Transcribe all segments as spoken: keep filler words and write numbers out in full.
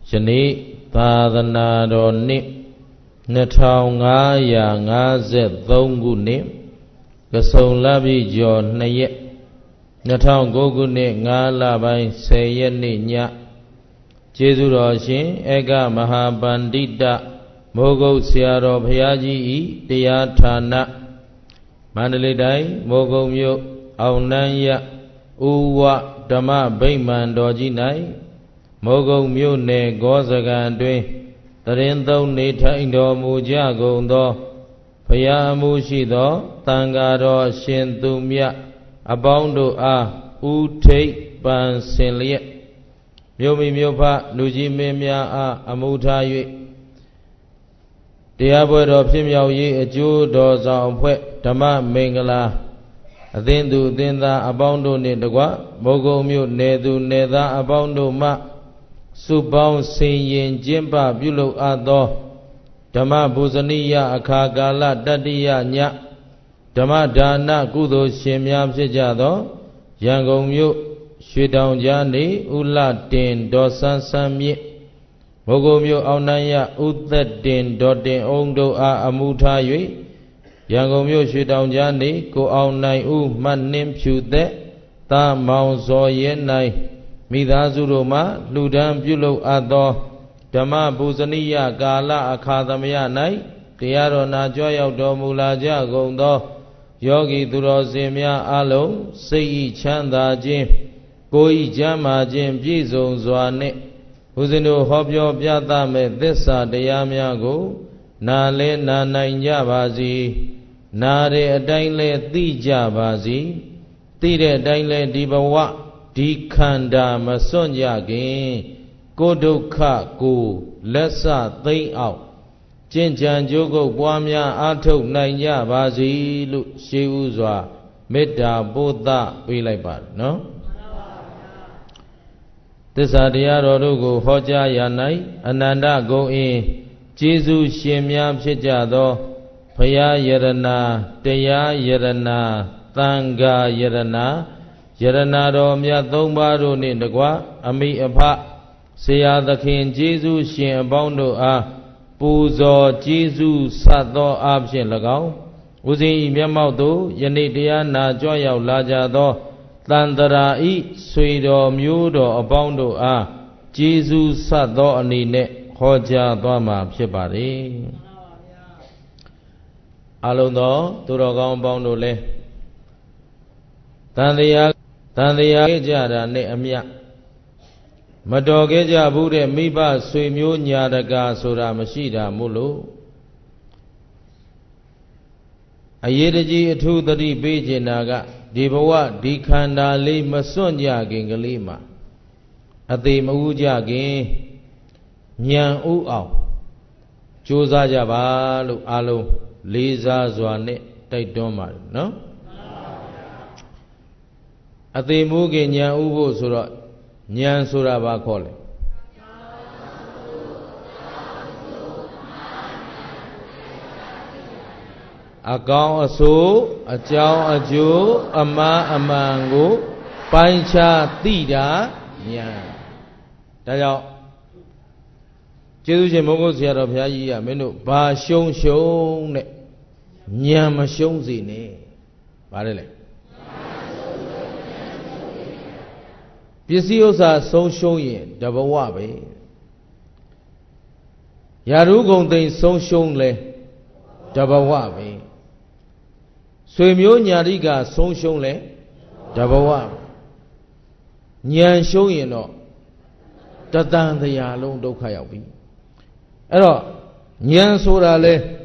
Shani Tadana Roni Natao Ngaya Ngazet Thonguni Kasong Labi Jo Naye Natao Goguni Ngala Bai Sayani Nya Jesu Roshin Ega Mahabandita Mogo Siaro Bhayaji Tiyatana Mandalidai Mogo Myo Aunanya Uwa Dama Baiman Dojinai Mogo Myo Ne Gozagan Dwe Tarindau Nita Indo Muja Gondo Payamushido Tangaro Shintumya Abondo A Ute Ban Senliet Myomi Myopa Nuji Mimya A Amutaye Diabo Pimya Ye a Jew Doza Pwe Dama Mengala Adendu Denda Abondo Nedagua Mogo Myo Nedu Neda Abondo Ma Subao Sayin Jimba Bulo Ado Dama Buzaniya Akagala Dadiya Nya Dama Dana Kudo Shemyam Sejado Yangong Myo Shidang Jani Ula Din Dosan Samye Mogo Myo Aunaya Uthet Din Dotin Ondo A Amuta Yui Yangong Myo Shidang Jani Ko Aunai U Manim Pute Ta Maung So Yenai Midazuroma Ludan Bulo Ado Dama Buzaniya Gala Akadamaya Nai Tiaro Najoya Domulaja Gondo Yogi Durozimya Alo Sei Chanda Jim Koi Jama Jim Jizon Zwane Uzinu Hobyo Pyata Me Dessa Dayamya Go Nale Nananya Bazi Nare Adaile Tija Bazi Tire Daile Dibawa Dikanda Masonya Gin Kodokha Go Lessa Thay Out Jinjan Jogo Bwamya Ato Nanya Bazi Lu Shiuzwa Meta Buddha Pilaipa no Tessa Diarogo Hoja Yanai Ananda Go in Jesu Shemya Pijado Paya Yerana Teya Yerana Tanga Yerana Yerana Romya Dombaru Nindagwa Ami Apa Seya the King Jesu Shem Bondo A Puzo Jesu Sato Abshin Lagao Uzi Yamato Yanidia Na Joya Lajado Tandara I Suido Mudo Abondo A Jesu Sato Anine Hoja Doma Pibari Alondo Turogam Bondo Le Tandia Tandia Jara Ne Amya Madogeja Bude Miba Suimyo Nyadaga Sura Mashida Mulu Ayedaji Atu Tadi Bejinaga Dibawa Dikanda Li Masonya Gingalima Ati Mauja Gin Nyan U Au Choza Jabalu Alu Liza Zwane Taidoma no Ati Mugi Nyan Ubo Sura Nyan Sura Bakole Akao Aso Achao Ajo Ama Amango Pancha Tida Nyan Dayao Jesu Mogo Siaro Pyaji Menu Ba Shong Shong Ne Nyan Shong Zine Barele Pisiosa Song Shong Yin Dabawabe Yarugon Day Song Shong Le Dabawabe Swimyo Nyariga Song Shong Le Dabawabe Nyan Shong Yin no Tatan the Yalong Dokayabi Ero Nyan Sura Le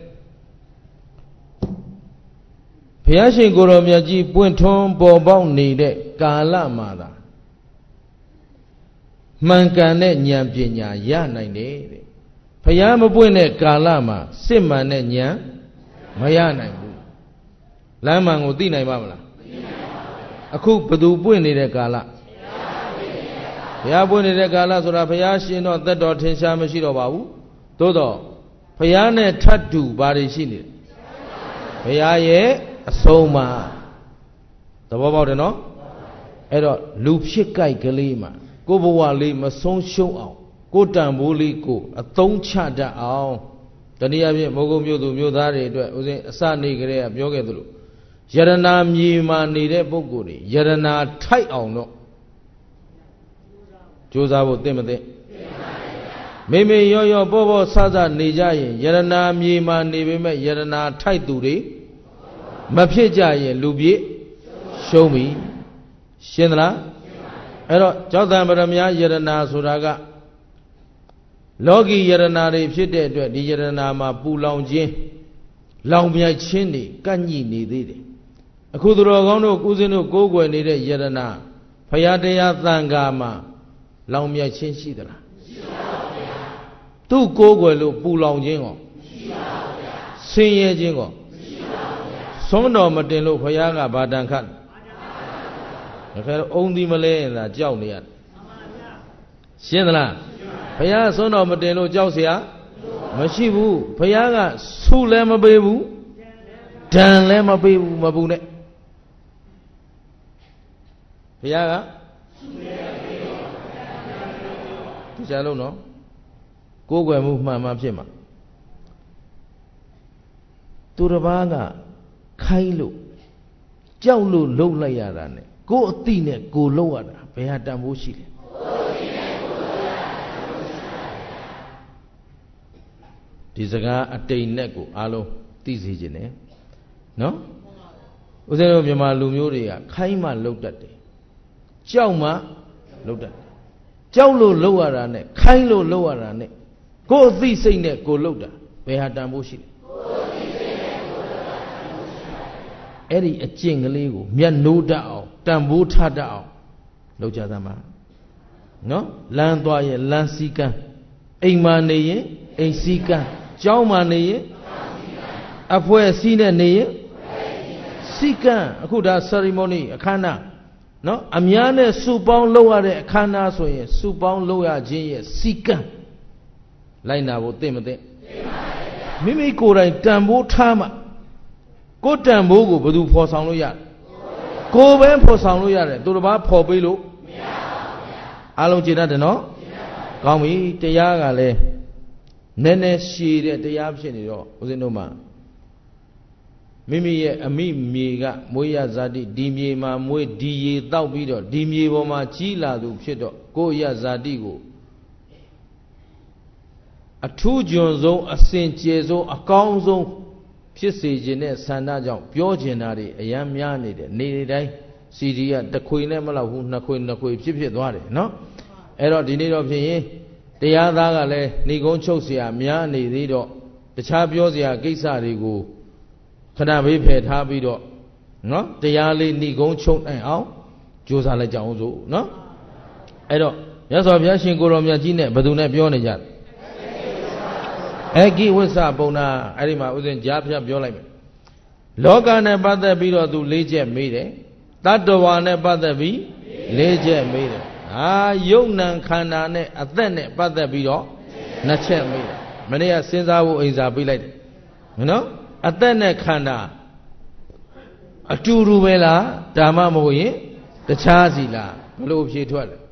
Piashin Goro Myaji Puenton Bobong Nide Kala Mada Mankane Nyan Pinya Ya Nine Payama Buene Kalama Simane Nyan Mayana Laman Udina Mamla Aku Padu Buene Kala Yabuni de Gala Sura Payashi no the dot in Shamashiro Babu Todo Payane Tatu Barishini Payaye Soma The Bobo no Edo Lupshikai Kalima Gobowa Lima Song Show out ကိုတန်ဖိုးလေးကိုအသုံးချတတ်အောင်တနည်းအားဖြင့်မိုးကုတ်မြို့သူမြို့သားတွေအတွက်ဦးဇင်းအစနေကလေးကပြောခဲ့သလိုယရနာမြေမှာနေတဲ့ပုဂ္ဂိုလ်တွေယရနာထိုက်အောင်တော့ကြိုးစားဖို့သိမသိမိမိရောရောပေါ်ပေါ်ဆဆနေကြရင်ယရနာမြေမှာနေပေမဲ့ယရနာထိုက်သူတွေမဖြစ်ကြရင်လူပြည့်ရှုံးပြီရှင်းသလားအဲ့တော့ကြောက်တံပရမယယရနာဆိုတာကလောကီယရနာတွေဖြစ်တဲ့အတွက်ဒီယရနာမှာပူလောင်ခြင်းလောင်မြိုက်ခြင်းတွေကန့်ညိနေသေးတယ်အခုသူတော်ကောင်းတို့ကုသင်းတို့ကိုးကွယ်နေတဲ့ယရနာဖရာတရားသံဃာမှာလောင်မြိုက်ခြင်းရှိသလားမရှိပါဘူးဗျာသူ့ကိုးကွယ်လို့ပူလောင်ခြင်းကောမရှိပါဘူးဗျာဆင်းရဲခြင်းကောမရှိပါဘူးဗျာသွန်းတော်မတင်လို့ဖရာကဘာတန်ခတ်ဒါခဲအုံဒီမလဲရင်သာကြောက်နေရတယ်ရှင်းသလားဘုရားသွန်းတော်မတင်လို့ကြောက်เสียမရှိဘူးဘုရားကဆုလည်းမပေးဘူးဒဏ်လည်းမပေးဘူးမပူနဲ့ဘုရားကဆုလည်းပေးတော့ဒီစားလုံးနော်ကိုးကွယ်မှုမှန်မှဖြစ်မှာသူတစ်ပါးကခိုင်းလို့ကြောက်လို့လှုပ်လိုက်ရတာ ਨੇ ကိုယ်အတိနဲ့ကိုလှုပ်ရတာဘယ်ဟာတန်ဖိုးရှိလဲဒီစကားအတိမ်နဲ့ကိုအားလုံးသိစေခြင်း ਨੇ နော်ဦးဇင်းတို့မြန်မာလူမျိုးတွေကခိုင်းမှလှုပ်တတ်တယ်ကြောက်မှလှုပ်တတ်တယ်ကြောက်လို့လှုပ်ရတာ ਨੇ ခိုင်းလို့လှုပ်ရတာ ਨੇ ကိုယ်အသိစိတ်နဲ့ကိုလှုပ်တာဘယ်ဟာတန်ဖိုးရှိလဲအဲ့ဒီအကျင့်ကလေးကိုမျက်နှိုးတတ်အောင်တန်ဖိုးထားတတ်အောင်လုပ်ကြသမှာနော်လမ်းသွားရင်လမ်းစည်းကမ်းအိမ်မှာနေရင်အိမ်စည်းကမ်းကျောင်းမှာနေရင်အဖွဲ့အစည်းနဲ့နေရင်စည်းကမ်းအခုဒါ ceremony အခမ်းအနားနော်အများနဲ့စုပေါင်းလုပ်ရတဲ့အခမ်းအနားဆိုရင်စုပေါင်းလုပ်ရခြင်းရဲ့စည်းကမ်းလိုက်နာဖို့သိမသိမိမိကိုယ်တိုင်တန်ဖိုးထားမှကိုယ်တန်ဖိုးကိုဘယ်သူဖော်ဆောင်လို့ရကိုယ်ပဲဖော်ဆောင်လို့ရတယ်သူတစ်ပါးဖော်ပေးလို့မရပါဘူးဗျာအားလုံးကြည်တတ်တယ်နော်ကောင်းပြီတရားကလည်းနည်းနည်းရှည်တဲ့တရားဖြစ်နေတော့ဦးဇင်းတို့မှာမိမိရဲ့အမိမြေကမွေးရဇာတိဒီမြေမှာမွေးဒီရေတောက်ပြီးတော့ဒီမြေပေါ်မှာကြီးလာသူဖြစ်တော့ကိုယ့်ရဇာတိကိုအထူးကျွန်းဆုံးအစင်ကြယ်ဆုံးအကောင်းဆုံးဖြစ်စေခြင်းနဲ့ဆန္ဒကြောင့်ပြောကျင်တာတွေအယံများနေတယ်နေတိုင်းစီဒီကတစ်ခွေနဲ့မလောက်ဘူးနှစ်ခွေနှစ်ခွေဖြစ်ဖြစ်သွားတယ်နော်အဲ့တော့ဒီနေ့တော့ဖြစ်ရင်တရားသားကလည်းဏိကုံးချုပ်เสียများနေသေးတော့တခြားပြောเสียကိစ္စတွေကိုခဏဘေးဖယ်ထားပြီးတော့နော်တရားလေးဏိကုံးချုပ်နိုင်အောင်ကြိုးစားလိုက်ကြအောင်စို့နော်အဲ့တော့မြတ်စွာဘုရားရှင်ကိုရောမြတ်ကြီးနဲ့ဘယ်သူနဲ့ပြောနေကြလဲအဂိဝိသပုံနာအဲ့ဒီမှာဥစဉ်ကြားဖြတ်ပြောလိုက်မယ်လောကနဲ့ပတ်သက်ပြီးတော့သူလေးချက်မေးတယ်တတ္တဝါနဲ့ပတ်သက်ပြီးလေးချက်မေးတယ်ဟာယုံနံခန္ဓာနဲ့အသက်နဲ့ပတ်သက်ပြီးတော့နှစ်ချက်မေးတယ်မနေ့ကစဉ်းစားဖို့အိမ်စာပေးလိုက်တယ်နော်အသက်နဲ့ခန္ဓာအတူတူပဲလားဒါမှမဟုတ်ရင်တခြားစီလားဘယ်လိုဖြေထွက်လဲ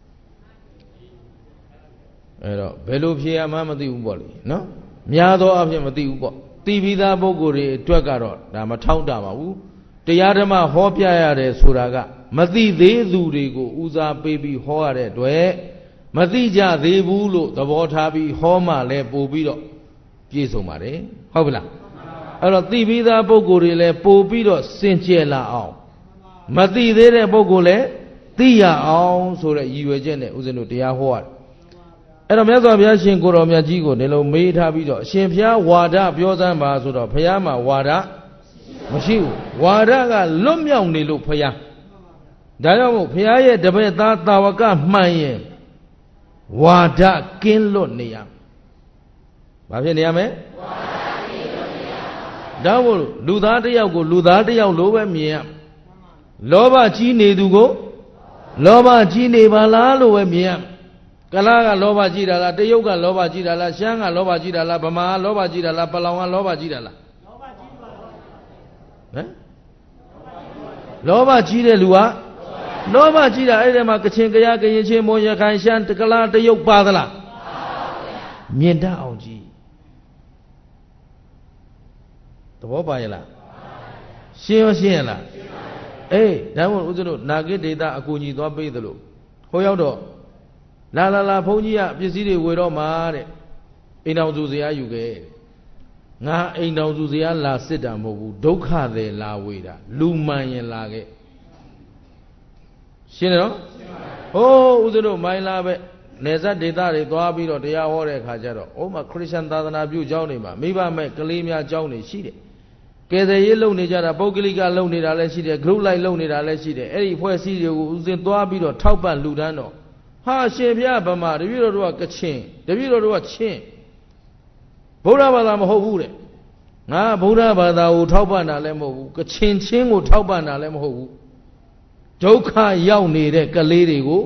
အဲ့တော့ဘယ်လိုဖြေရမှမသိဘူးပေါ့လေနော်များသောအားဖြင့်မသိဘူးပေါ့သိပြီးသားပုဂ္ဂိုလ်တွေအတွက်ကတော့ဒါမထောက်တာပါဘူးတရားဓမ္မဟောပြရတယ်ဆိုတာကမသိသေးသူတွေကိုဦးစားပေးပြီးဟောရတဲ့အတွက်မသိကြသေးဘူးလို့သဘောထားပြီးဟောမှလည်းပို့ပြီးတော့ပြည့်စုံပါတယ်ဟုတ်ပလားအဲ့တော့သိပြီးသားပုဂ္ဂိုလ်တွေလည်းပို့ပြီးတော့စင်ကြယ်လာအောင်မသိသေးတဲ့ပုဂ္ဂိုလ်လည်းသိရအောင်ဆိုတဲ့ရည်ရွယ်ချက်နဲ့ဦးဇင်းတို့တရားဟောရတယ်အဲ့တော့မြတ်စွာဘုရားရှင်ကိုတော်မြတ်ကြီးကိုဒီလိုမေးထားပြီးတော့အရှင်ဘုရားဝါဒပြောစမ်းပါဆိုတော့ဘုရားမှာဝါဒမရှိဘူးဝါဒကလွတ်မြောက်နေလို့ဘုရားဒါကြောင့်မို့ဘုရားရဲ့တပည့်သားတာဝကမှန်ရင်ဝါဒကင်းလွတ်နေရဘာဖြစ်နေရမလဲဝါဒကင်းလွတ်နေရဒါမို့လူသားတစ်ယောက်ကိုလူသားတစ်ယောက်လိုပဲမြင်ရလောဘကြီးနေသူကိုလောဘကြီးနေပါလားလို့ပဲမြင်ရကလားကလောဘကြီးတာလားတရုတ်ကလောဘကြီးတာလားရှမ်းကလောဘကြီးတာလားဗမာကလောဘကြီးတာလားပလောင်ကလောဘကြီးတာလားလောဘကြီးပါဟမ်လောဘကြီးတဲ့လူကလောဘကြီးတာအဲ့ဒီမှာကချင်ကရကရင်ချင်းမွန်ရခိုင်ရှမ်းကလားတရုတ်ပါသလားမြင်တတ်အောင်ကြည့်သဘောပါရဲ့လားရှင်းရောရှင်းရလားအေးဒါမှမဟုတ်ဦးဇင်းတို့နာဂိဒေတာအကူကြီးသွားပေးသလိုဟိုရောက်တော့လာလာလာဘုန်းကြီးကပစ္စည်းတွေဝေတော့မှာတဲ့အိမ်တော်စုဇရာယူခဲ့ငါအိမ်တော်စုဇရာလာစစ်တာမဟုတ်ဘူးဒုက္ခတွေလာဝေတာလူမှန်ရင်လာခဲ့ရှင်းတယ်နော်ဟိုးဦးဇင်းတို့မိုင်းလာပဲနေဇတ်ဒေတာတွေသွားပြီးတော့တရားဟောတဲ့အခါကျတော့အိုးမှာခရစ်ယာန်သာသနာပြုကျောင်းတွေမှာမိဘမဲ့ကလေးများကျောင်းတွေရှိတယ်ကယ်ဆယ်ရေးလုပ်နေကြတာပုဂ္ဂလိကလုပ်နေတာလည်းရှိတယ်ဂရုလိုက်လုပ်နေတာလည်းရှိတယ်အဲ့ဒီဖွဲ့စည်းတွေကိုဦးဇင်းသွားပြီးတော့ထောက်ပံ့လှူဒန်းတော့ဟာရှင်ဘုရားဗမာတပည့်တော်တို့ကကချင်တပည့်တော်တို့ကချင်းဗုဒ္ဓဘာသာမဟုတ်ဘူးတဲ့ငါဗုဒ္ဓဘာသာကိုထောက်ပံ့တာလည်းမဟုတ်ဘူးကချင်ချင်းကိုထောက်ပံ့တာလည်းမဟုတ်ဘူးဒုက္ခရောက်နေတဲ့ကလေးတွေကို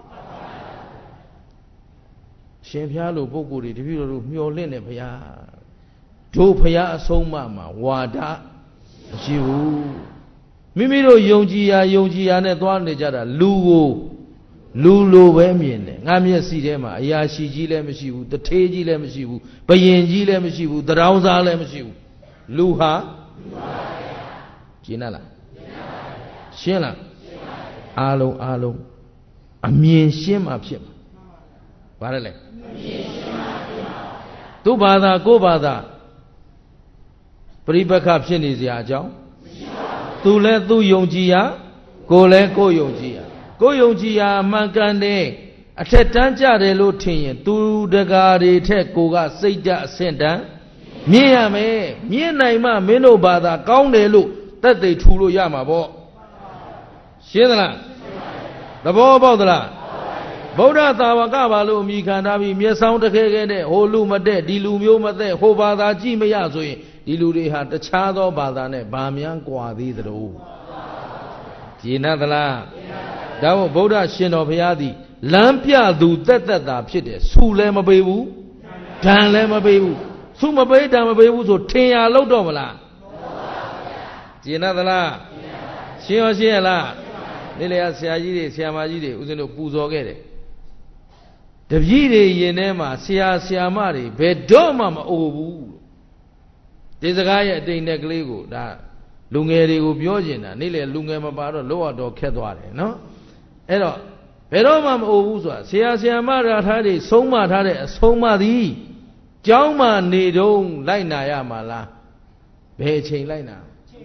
ရှင်ဘုရားလိုပုဂ္ဂိုလ်တွေတပည့်တော်တို့မျှော်လင့်နေဘုရားတို့ဘုရားအဆုံးအမမှာဝါဒမရှိဘူးမိမိတို့ယုံကြည်ရာယုံကြည်ရာနဲ့သွားနေကြတာလူကိုလူလိုပဲမြင်တယ်ငါမျက်စိထဲမှာအရာရှိကြီးလည်းမရှိဘူးတထေးကြီးလည်းမရှိဘူးဘယင်ကြီးလည်းမရှိဘူးတရောင်းစားလည်းမရှိဘူးလူဟာလူပါဗျာရှင်းလားရှင်းလားအားလုံးအားလုံးအမြင်ရှင်းမှဖြစ်မှာဘာလဲလဲအမြင်ရှင်းမှဖြစ်မှာသူ့ဘာသာကိုယ်ဘာသာပရိပက္ခဖြစ်နေစရာအကြောင်းမရှိပါဘူးသူလည်းသူယုံကြည်ရာကိုယ်လည်းကိုယ်ယုံကြည်ရာကိုယ်ယုံကြည်ရာမှန်ကန်တဲ့အထက်တန်းကြတယ်လို့ထင်ရင်သူတကာတွေထက်ကိုကစိတ်ဓာတ်အဆင့်တန်းမြင်ရမယ်မြင်နိုင်မှမင်းတို့ဘာသာကောင်းတယ်လို့သက်သေထူလို့ရမှာပေါ့ရှင်းသလားသဘောပေါက်သလားဗုဒ္ဓသာဝကဘာလို့အမိခံထားပြီးမျက်စောင်းတခဲခဲနဲ့ဟိုလူမတဲ့ဒီလူမျိုးမတဲ့ဟိုဘာသာကြည့်မရဆိုရင်ဒီလူတွေဟာတခြားသောဘာသာနဲ့ဗာမြန်ကွာသေးသလိုဂျင်းနသလားဒါမို့ဗုဒ္ဓရှင်တော်ဘုရားသည်လမ်းပြသူတက်တက်တာဖြစ်တယ်ဆူလည်းမပေးဘူးဒဏ်လည်းမပေးဘူးဆူမပေးဒဏ်မပေးဘူးဆိုထင်ရလို့တော့မလားဂျင်းနသလားရှင်းရောရှင်းရလားနေ့လေဆရာကြီးတွေဆရာမကြီးတွေဦးဇင်းတို့ပူဇော်ခဲ့တယ်တပည့်တွေရင်ထဲမှာဆရာဆရာမတွေဘယ်တော့မှမအိုဘူးဒီစကားရဲ့အတိမ်နဲ့ကလေးကိုဒါလူငယ်တွေကိုပြောကျင်တာနေ့လေလူငယ်မပါတော့လောရတော့ခက်သွားတယ်နော်အဲ့တော့ဘယ်တော့မှမအိုဘူးဆိုတာဆရာဆရာမရာထားတွေဆုံးမထားတဲ့အဆုံးမသည်ကျောင်းမှာနေတုန်းလိုက်နာရမှာလားဘယ်အချိန်လိုက်နာ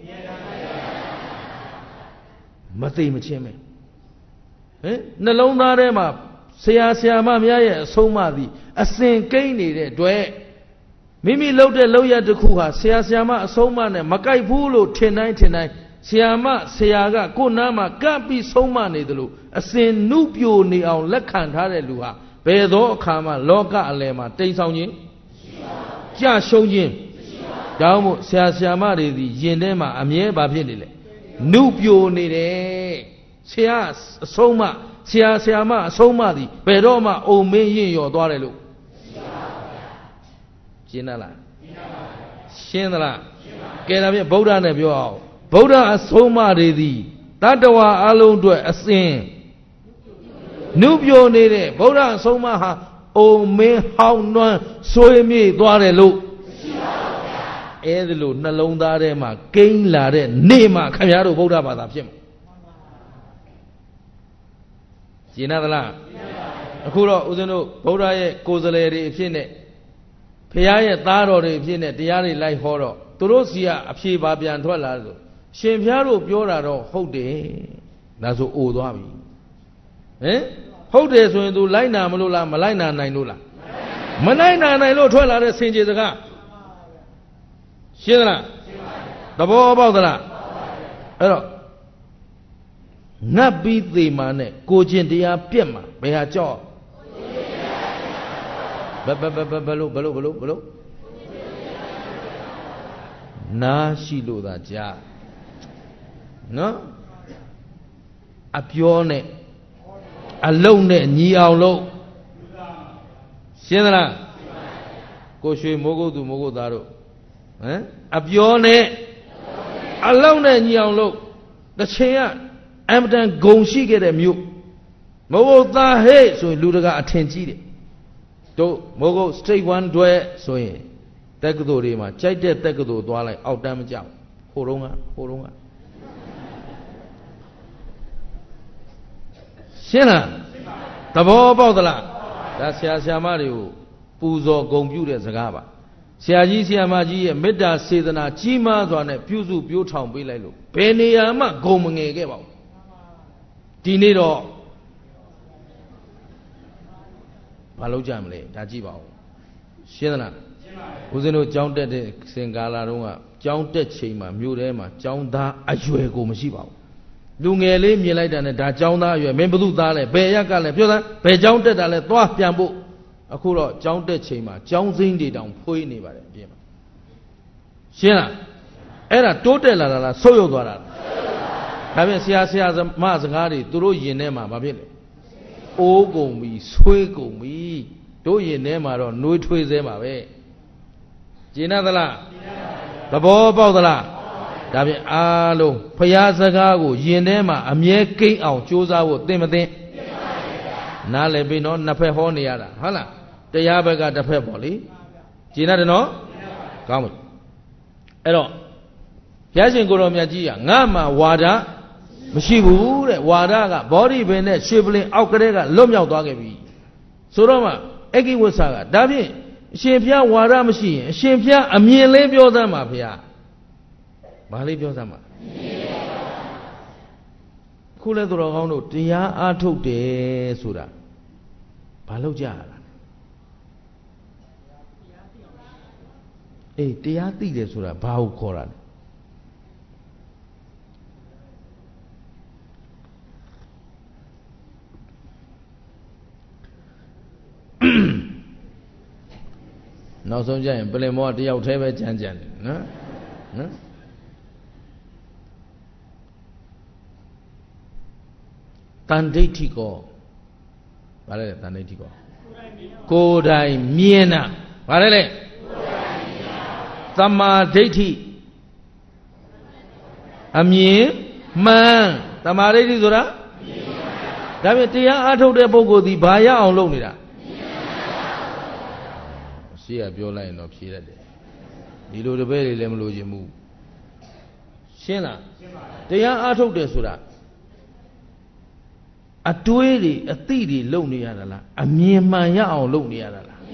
မသိမချင်းပဲဟင်နှလုံးသားထဲမှာဆရာဆရာမများရဲ့အဆုံးအမသည်အစဉ်ကိန်းနေတဲ့တွေ့မိမိလှုပ်တဲ့လှုပ်ရတစ်ခုဟာဆရာဆရာမအဆုံးအမနဲ့မကိုက်ဘူးလို့ထင်တိုင်းထင်တိုင်းဆရာမဆရာကကိုယ်နားမှာကပ်ပြီးဆုံးမနေတယ်လို့အစဉ်နုပြိုနေအောင်လက်ခံထားတဲ့လူဟာဘယ်သောအခါမှလောကအလယ်မှာတိမ်ဆောင်ခြင်းကြရှုံးခြင်းဒါမှမဟုတ်ဆရာဆရာမတွေသည်ယင်ထဲမှာအမြဲပါဖြစ်နေလေနုပြိုနေတယ်ဆရာအဆုံးမဆရာဆရာမအဆုံးမသည်ဘယ်တော့မှအုံမင်းရင်ရော်သွားတယ်လို့ရှင်းသလားရှင်းသလားကဲဒါဖြင့်ဗုဒ္ဓနဲ့ပြောအောင်ဗုဒ္ဓအဆုံးအမတွေသည်တတ္တဝါအလုံးအတွက်အစဉ်နုပြိုနေတဲ့ဗုဒ္ဓအဆုံးအမဟာအုံမင်းဟောင်းနွမ်းဆွေးမြေ့သွားတယ်လို့အဲ့ဒီလိုနှလုံးသားထဲမှာကိန်းလာတဲ့နေ့မှာခင်ဗျားတို့ဗုဒ္ဓဘာသာဖြစ်မှာရှင်းသလားအခုတော့ဦးဇင်းတို့ဗုဒ္ဓရဲ့ကိုယ်စလဲတွေအဖြစ်နဲ့ဘုရားရဲ့သားတော်တွေအဖြစ်နဲ့တရားတွေလိုက်ဟောတော့သူတို့စီကအဖြေပါပြန်ထွက်လာလို့ရှင်ဘုရားတို့ပြောတာတော့ဟုတ်တယ်ဒါဆိုအိုသွားပြီဟင်ဟုတ်တယ်ဆိုရင်သူလိုက်နာမလို့လားမလိုက်နာနိုင်လို့လားမလိုက်နာနိုင်လို့ထွက်လာတဲ့ဆင်ခြေစကားရှင်းသလားသဘောပေါက်သလားအဲ့တော့ငတ်ပြီးသေးမှနဲ့ကိုချင်းတရားပြက်မှာဘယ်ဟာကြောက်ဘယ်ဘယ်ဘယ်ဘယ်လို့ဘယ်လို့ဘယ်လို့ဘယ်လို့နားရှိလို့သာကြားနော်အပြောနဲ့အလုံးနဲ့ညီအောင်လို့ရှင်းသလားကိုရွှေမိုးကုတ်သူမိုးကုတ်သားတို့ဟမ်အပြောနဲ့အလုံးနဲ့ညီအောင်လို့တစ်ချိန်ကအမတန်ဂုံရှိခဲ့တဲ့မြို့မိုးကုတ်သားဟဲ့ဆိုရင်လူတကာအထင်ကြီးတယ်တို့မိုးကုတ် state one တွဲဆိုရင်တက္ကသိုလ်တွေမှာကြိုက်တဲ့တက္ကသိုလ်သွားလိုက်အောက်တန်းမကြောက်ဟိုတုန်းကဟိုတုန်းကရှင်းလားသဘောပေါက်သလားဒါဆရာဆရာမတွေကိုပူဇော်ဂုဏ်ပြုတဲ့စကားပါဆရာကြီးဆရာမကြီးရဲ့မေတ္တာစေတနာကြီးမားစွာနဲ့ပြုစုပြိုးထောင်ပေးလိုက်လို့ဘယ်နေရာမှဂုဏ်မငယ်ခဲ့ပါဘူးဒီနေ့တော့ဘာလုပ်ကြမလဲဒါကြည့်ပါဦးရှင်းသလားဦးဇင်းတို့ကျောင်းတက်တဲ့စင်ကာလာတုန်းကကျောင်းတက်ချိန်မှာမြို့ထဲမှာကျောင်းသားအရွယ်ကိုမရှိပါဘူးလူငယ်လေးမြင်လိုက်တာနဲ့ဒါကျောင်းသားအရွယ်မင်းဘသူသားလဲဘယ်ရက်ကလဲပြောသားဘယ်ကျောင်းတက်တာလဲသွားပြန်ဖို့အခုတော့ကျောင်းတက်ချိန်မှာကျောင်းစိမ်းတွေတောင်ဖွေးနေပါတယ်အပြင်မှာရှင်းလားအဲ့ဒါတိုးတက်လာတာလားဆုတ်ယုတ်သွားတာလားဒါပြန်ဆရာဆရာမစကားတွေသူတို့ယင်ထဲမှာမဖြစ်လေအိုးကုန်ပြီဆွေးကုန်ပြီတို့ယင်ထဲမှာတော့နှွေးထွေးသေးမှာပဲကျင်သလားသဘောပေါက်သလားဒါပြန်အားလုံးဖရာစကားကိုယင်ထဲမှာအမြဲကိန်းအောင်ကြိုးစားဖို့သင်မသိနားလည်ပြီနော်နှစ်ဖက်ဟောနေရတာဟုတ်လားတရားဘက်ကတစ်ဖက်ပေါ့လေကျင်တယ်နော်ကောင်းပြီအဲ့တော့ဘုရားရှင်ကိုတော်မြတ်ကြီးကငါမှဝါဒမရှိဘူးတဲ့ဝါဒကဘောဓိပင်နဲ့ရွှေပလင်အောက်ကလေးကလွတ်မြောက်သွားခဲ့ပြီဆိုတော့မှအဂိဝဆာကဒါဖြင့်အရှင်ဘုရားဝါဒမရှိရင်အရှင်ဘုရားအမြင်လေးပြောသမ်းပါဘုရားဘာလေးပြောသမ်းပါခုလဲသူတော်ကောင်းတို့တရားအားထုတ်တယ်ဆိုတာဘာလုပ်ကြရတာအေးတရားသိတယ်ဆိုတာဘာကိုခေါ်တာလဲနောက်ဆုံးကျရင်ပလင်မောတယောက်တည်းပဲကြမ်းကြမ်းတယ်နော်နော်တန်ဒိဋ္ဌိကောဘာလဲတန်ဒိဋ္ဌိကောကိုယ်တိုင်မြင်တာဘာလဲလဲသမာဓိဋ္ဌိအမြင်မှန်သမာဓိဋ္ဌိဆိုတာဒါဖြင့်တရားအားထုတ်တဲ့ပုဂ္ဂိုလ်ဒီဘာရအောင်လုပ်နေတာရှေ့ကပြောလိုက်ရင်တော့ဖြေရတယ်ဒီလိုတပည့်တွေလည်းမလို့ခြင်းဘူးရှင်းလားတရားအားထုတ်တယ်ဆိုတာအတွေးတွေအသိတွေလုပ်နေရတာလားအမြင်မှန်ရအောင်လုပ်နေရတာလား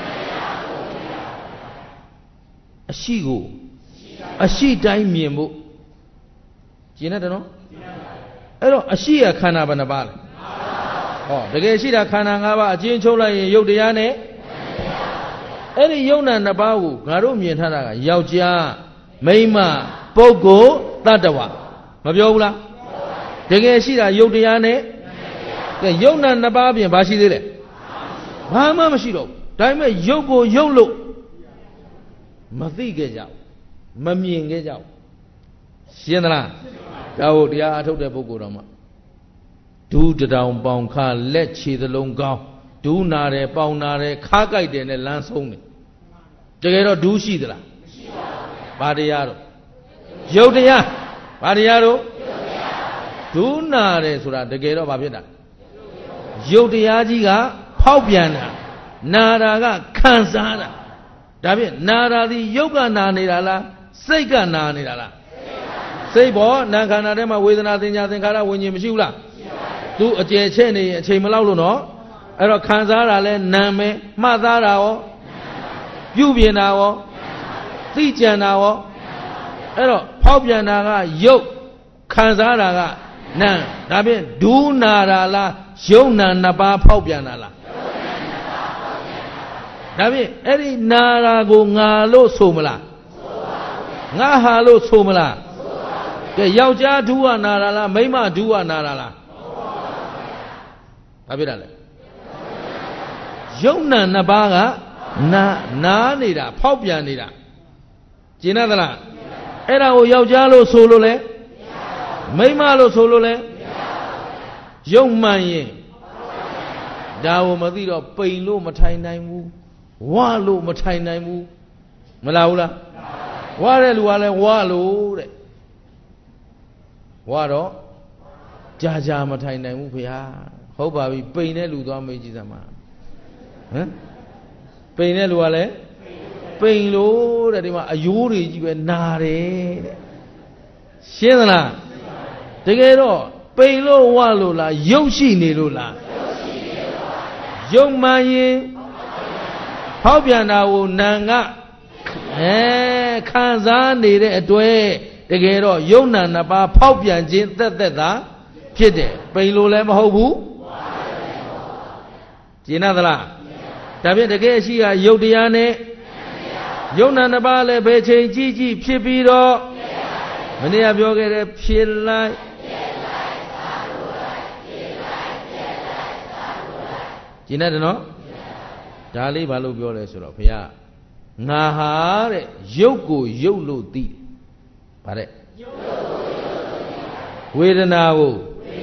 အရှိကိုအရှိတိုင်းမြင်ဖို့ကျင်တယ်နော်အဲ့တော့အရှိရခန္ဓာဘယ်နှပါလဲဟောတကယ်ရှိတာခန္ဓာ၅ပါးအချင်းချုပ်လိုက်ရင်ရုပ်တရားနဲ့အဲ့ဒီယုံနာနှစ်ပါးကိုငါတို့မြင်ထားတာကယောက်ျားမိန်းမပုဂ္ဂိုလ်တ attva မပြောဘူးလားတကယ်ရှိတာယုတ်တရားနဲ့ကဲယုံနာနှစ်ပါးပြင်ဘာရှိသေးလဲဘာမှမရှိတော့ဘူးဒါပေမဲ့ယုတ်ကိုယုတ်လို့မသိခဲ့ကြဘူးမမြင်ခဲ့ကြဘူးရှင်းသလားဒါဟုတ်တရားအထုတ်တဲ့ပုဂ္ဂိုလ်တော်မှာဒူးတောင်ပေါင်ခါလက်ခြေသလုံးကောင်းဒူးနာတယ်ပေါင်နာတယ်ခါကြိုက်တယ်နဲ့လမ်းဆုံးတယ်တကယ်တော့ဒူးရှိသလားမရှိပါဘူးဘာတရားတော့ယုတ်တရားဘာတရားတော့ဒူးနာတယ်ဆိုတာတကယ်တော့ဘာဖြစ်တာယုတ်တရားကြီးကဖောက်ပြန်တာနာတာကခံစားတာဒါဖြင့်နာတာဒီယုတ်ကနာနေတာလားစိတ်ကနာနေတာလားစိတ်ပေါ်နာခန္ဓာထဲမှာဝေဒနာသင်ညာသင်္ခါရဝิญဉ်မရှိဘူးလားသူအကျယ်ချဲ့နေရင်အချိန်မလောက်လို့နော်အဲ့တော့ခံစားတာလဲနာမယ်မှတ်သားတာရောပြုပြင်တာရောသိကြံတာရောအဲ့တော့ဖောက်ပြန်တာကယုတ်ခံစားတာကနာဒါဖြင့်ဒူးနာတာလားယုတ်နာနှစ်ပါးဖောက်ပြန်တာလားဒါဖြင့်အဲ့ဒီနာတာကိုငါလို့ဆိုမလားငါဟာလို့ဆိုမလားကဲယောက်ျားဒူးကနာတာလားမိန်းမဒူးကနာတာလားဘာဖြစ်တာလဲယုတ်နာနှစ်ပါးကနာနာနေတာဖောက်ပြန်နေတာကျင်သလားအဲ့ဒါကိုယောက်ျားလို့ဆိုလို့လဲမိန်းမလို့ဆိုလို့လဲယုတ်မှန်ရင်ဒါကိုမသိတော့ပိန်လို့မထိုင်နိုင်ဘူးဝါလို့မထိုင်နိုင်ဘူးမလားဘူးလားဝါတဲ့လူကလည်းဝါလို့တဲ့ဝါတော့ကြာကြာမထိုင်နိုင်ဘူးဖေဟာဟုတ်ပါပြီပိန်တဲ့လူသွားမေးကြည့်စမ်းပါဟမ်ပိန်တဲ့လူကလည်းပိန်လို့တဲ့ဒီမှာအယိုးတွေကြီးပဲနာတယ်တဲ့ရှင်းသလားတကယ်တော့ပိန်လို့ဝလို့လားရုပ်ရှိနေလို့လားရုပ်မှန်ရင်ဖောက်ပြန်တာကိုနာကအဲခံစားနေတဲ့အတွက်တကယ်တော့ယုံနာနှစ်ပါးဖောက်ပြန်ခြင်းသက်သက်သာဖြစ်တယ်ပိန်လို့လည်းမဟုတ်ဘူးကျင်နာသလားဒါဖြင့်တကယ်ရှိကယုတ်တရားနဲ့ယုံနာနှစ်ပါးလည်းဘယ်ချိန်ကြည့်ကြည့်ဖြစ်ပြီးတော့မနေ့ကပြောခဲ့တဲ့ဖြစ်လိုက်ကျင်တယ်နော်ဒါလေးဘာလို့ပြောလဲဆိုတော့ဘုရားငါဟာတဲ့ရုပ်ကိုရုပ်လို့သိဗါတဲ့ဝေဒနာကို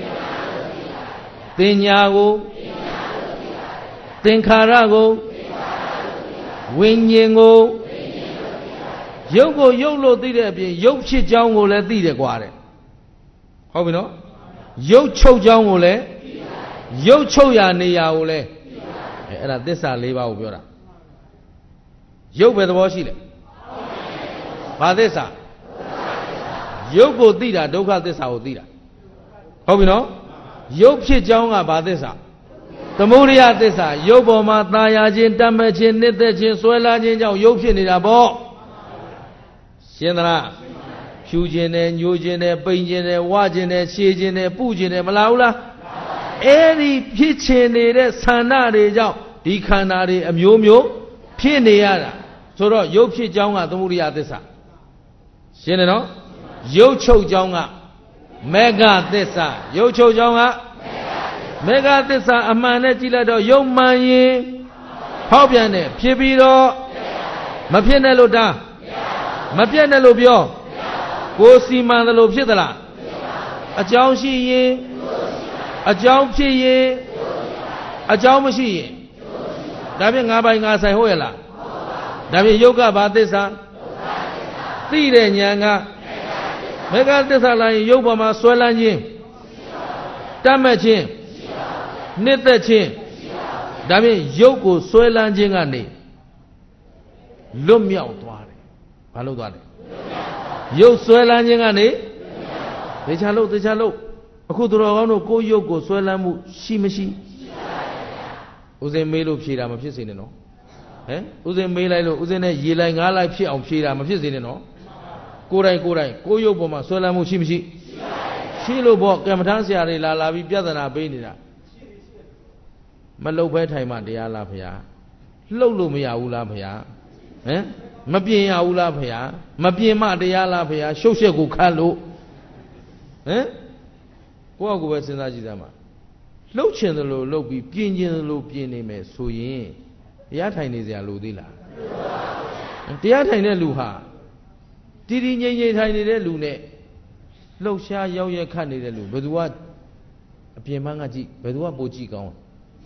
သင်ညာကိုသင်္ခါရကိုဝိညာဉ်ကိုရုပ်ကိုရုပ်လို့သိတဲ့အပြင်ရုပ်ဖြစ်ကြောင်းကိုလည်းသိတယ်ကွာတဲ့ဟုတ်ပြီနော်ရုပ်ချုပ်ကြောင်းကိုလည်းရုပ်ချုပ်ရာနေရာကိုလည်းအဲ့ဒါသစ္စာ၄ပါးကိုပြောတာရုပ်ပဲသဘောရှိတယ်ဘာသစ္စာရုပ်ကိုသိတာဒုက္ခသစ္စာကိုသိတာဟုတ်ပြီနော်ရုပ်ဖြစ်ကြောင်းကဘာသစ္စာသမုဒယသစ္စာရုပ်ပေါ်မှာตายာခြင်းတတ်မဲ့ခြင်းနှစ်သက်ခြင်းဆွဲလာခြင်းကြောင့်ရုပ်ဖြစ်နေတာပေါ့ရှင်းသလားဖြူခြင်းနဲ့ညှိုးခြင်းနဲ့ပိန်ခြင်းနဲ့ဝခြင်းနဲ့ရှည်ခြင်းနဲ့ပုခြင်းနဲ့မလားဘူးလားအဲ့ဒီဖြစ်ခြင်းနေတဲ့ဆန္ဒတွေကြောင့်ဒီခန္ဓာတွေအမျိုးမျိုးဖြစ်နေရတာဆိုတော့ရုပ်ဖြစ်ကြောင်းကသမုဒယသစ္စာရှင်းတယ်နော်ရုပ်ချုပ်ကြောင်းကမေဃသစ္စာရုပ်ချုပ်ကြောင်းကမေဃသစ္စာအမှန်နဲ့ကြည့်လိုက်တော့ရုပ်မှန်ရင်ဖောက်ပြန်တယ်ဖြစ်ပြီးတော့မဖြစ်နဲ့လို့တာမပြတ်နဲ့လို့ပြောကိုစီမံတယ်လို့ဖြစ်သလားအကြောင်းရှိရင်အကြောင်းဖြစ်ရင်အကြောင်းမရှိရင်ဒါဖြင့်ငါးပိုင်ငါဆိုင်ဟုတ်ရလားဒါဖြင့်ယုတ်ကဘာသစ္စာသိတဲ့ဉာဏ်ကမေဃသစ္စာလာရင်ယုတ်ပေါ်မှာဆွဲလန်းခြင်းတတ်မဲ့ခြင်းနှစ်သက်ခြင်းဒါဖြင့်ယုတ်ကိုဆွဲလန်းခြင်းကနေလွတ်မြောက်သွားတယ်ဘာလို့သွားလဲယုတ်ဆွဲလန်းခြင်းကနေသေချာလို့သေချာလို့အခုသူတော်ကောင်းတို့ကိုယ်ယုတ်ကိုဆွဲလန်းမှုရှိမရှိဦးစင်မေးလို့ဖြေတာမဖြစ်စေနဲ့နော်ဟမ်ဦးစင်မေးလိုက်လို့ဦးစင်နဲ့ရေလိုက်ငားလိုက်ဖြစ်အောင်ဖြေတာမဖြစ်စေနဲ့နော်ကိုယ်တိုင်ကိုယ်တိုင်ကိုယ်ယုတ်ပေါ်မှာဆွဲလန်းမှုရှိမရှိရှိလို့ပေါ့ကမ္မထမ်းဆရာတွေလာလာပြီးပြဿနာပေးနေတာမလှုပ်ပဲထိုင်မှတရားလားဖေ။လှုပ်လို့မရဘူးလားဖေ။ဟမ်မပြင်ရဘူးလားဖေ။မပြင်မှတရားလားဖေ။ရှုပ်ရှက်ကိုခတ်လို့ဟမ်ကိုယ့်အကူပဲစဉ်းစားကြည့်သမှာလှုပ်ချင်တယ်လို့လှုပ်ပြီးပြင်ချင်တယ်လို့ပြင်နေမယ်ဆိုရင်တရားထိုင်နေစရာလိုသေးလားတရားထိုင်တဲ့လူဟာတည်တည်ငြိမ်ငြိမ်ထိုင်နေတဲ့လူနဲ့လှုပ်ရှားရောက်ရက်ခတ်နေတဲ့လူဘယ်သူကအပြင်ပန်းကကြည့်ဘယ်သူကပိုကြည့်ကောင်းဒါ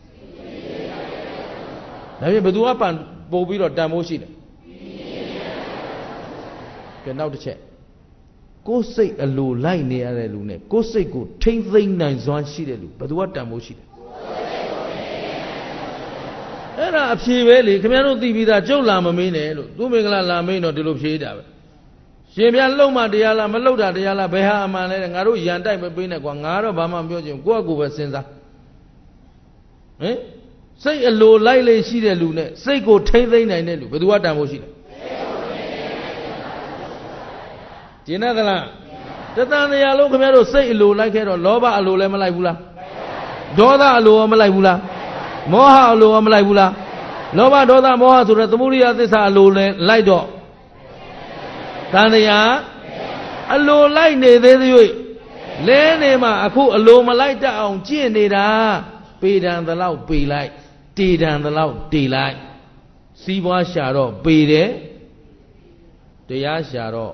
ဖြင့်ဘယ်သူကပန်ပို့ပြီးတော့တန်ဖိုးရှိတယ်ကဲနောက်တစ်ချက်ကိုယ်စိတ်အလိုလိုက်နေရတဲ့လူနဲ့ကိုယ်စိတ်ကိုထိမ့်သိမ့်နိုင်စွမ်းရှိတဲ့လူဘယ်သူကတန်ဖိုးရှိတယ်အဲ့ဒါအဖြေပဲလေခင်ဗျားတို့သိပြီးသားကြုတ်လာမမင်းနဲ့လို့သူမင်္ဂလာလာမင်းတော့ဒီလိုဖြေတာပဲရှင်ဗျာလှုပ်မှတရားလားမလှုပ်တာတရားလားဘယ်ဟာအမှန်လဲငါတို့ရန်တိုက်မပေးနဲ့ကွာငါတော့ဘာမှမပြောချင်ကိုယ့်အကူပဲစဉ်းစားဟင်စိတ်အလိုလိုက်လေရှိတဲ့လူနဲ့စိတ်ကိုထိမ့်သိမ့်နိုင်တဲ့လူဘယ်သူကတန်ဖို့ရှိလဲကျင်သလားတသံတရားလုံးခင်ဗျားတို့စိတ်အလိုလိုက်ခဲ့တော့လောဘအလိုလည်းမလိုက်ဘူးလားဒေါသအလိုရောမလိုက်ဘူးလားမောဟအလိုရောမလိုက်ဘူးလားလောဘဒေါသမောဟဆိုတဲ့သမုဒိယသစ္စာအလိုလည်းလိုက်တော့တန်တရားအလိုလိုက်နေသေးသေး၍လဲနေမှာအခုအလိုမလိုက်တတ်အောင်ကျင့်နေတာပေတံသလောက်ပေလိုက်တေတံသလောက်တေလိုက်စီးပွားရှာတော့ပေတယ်တရားရှာတော့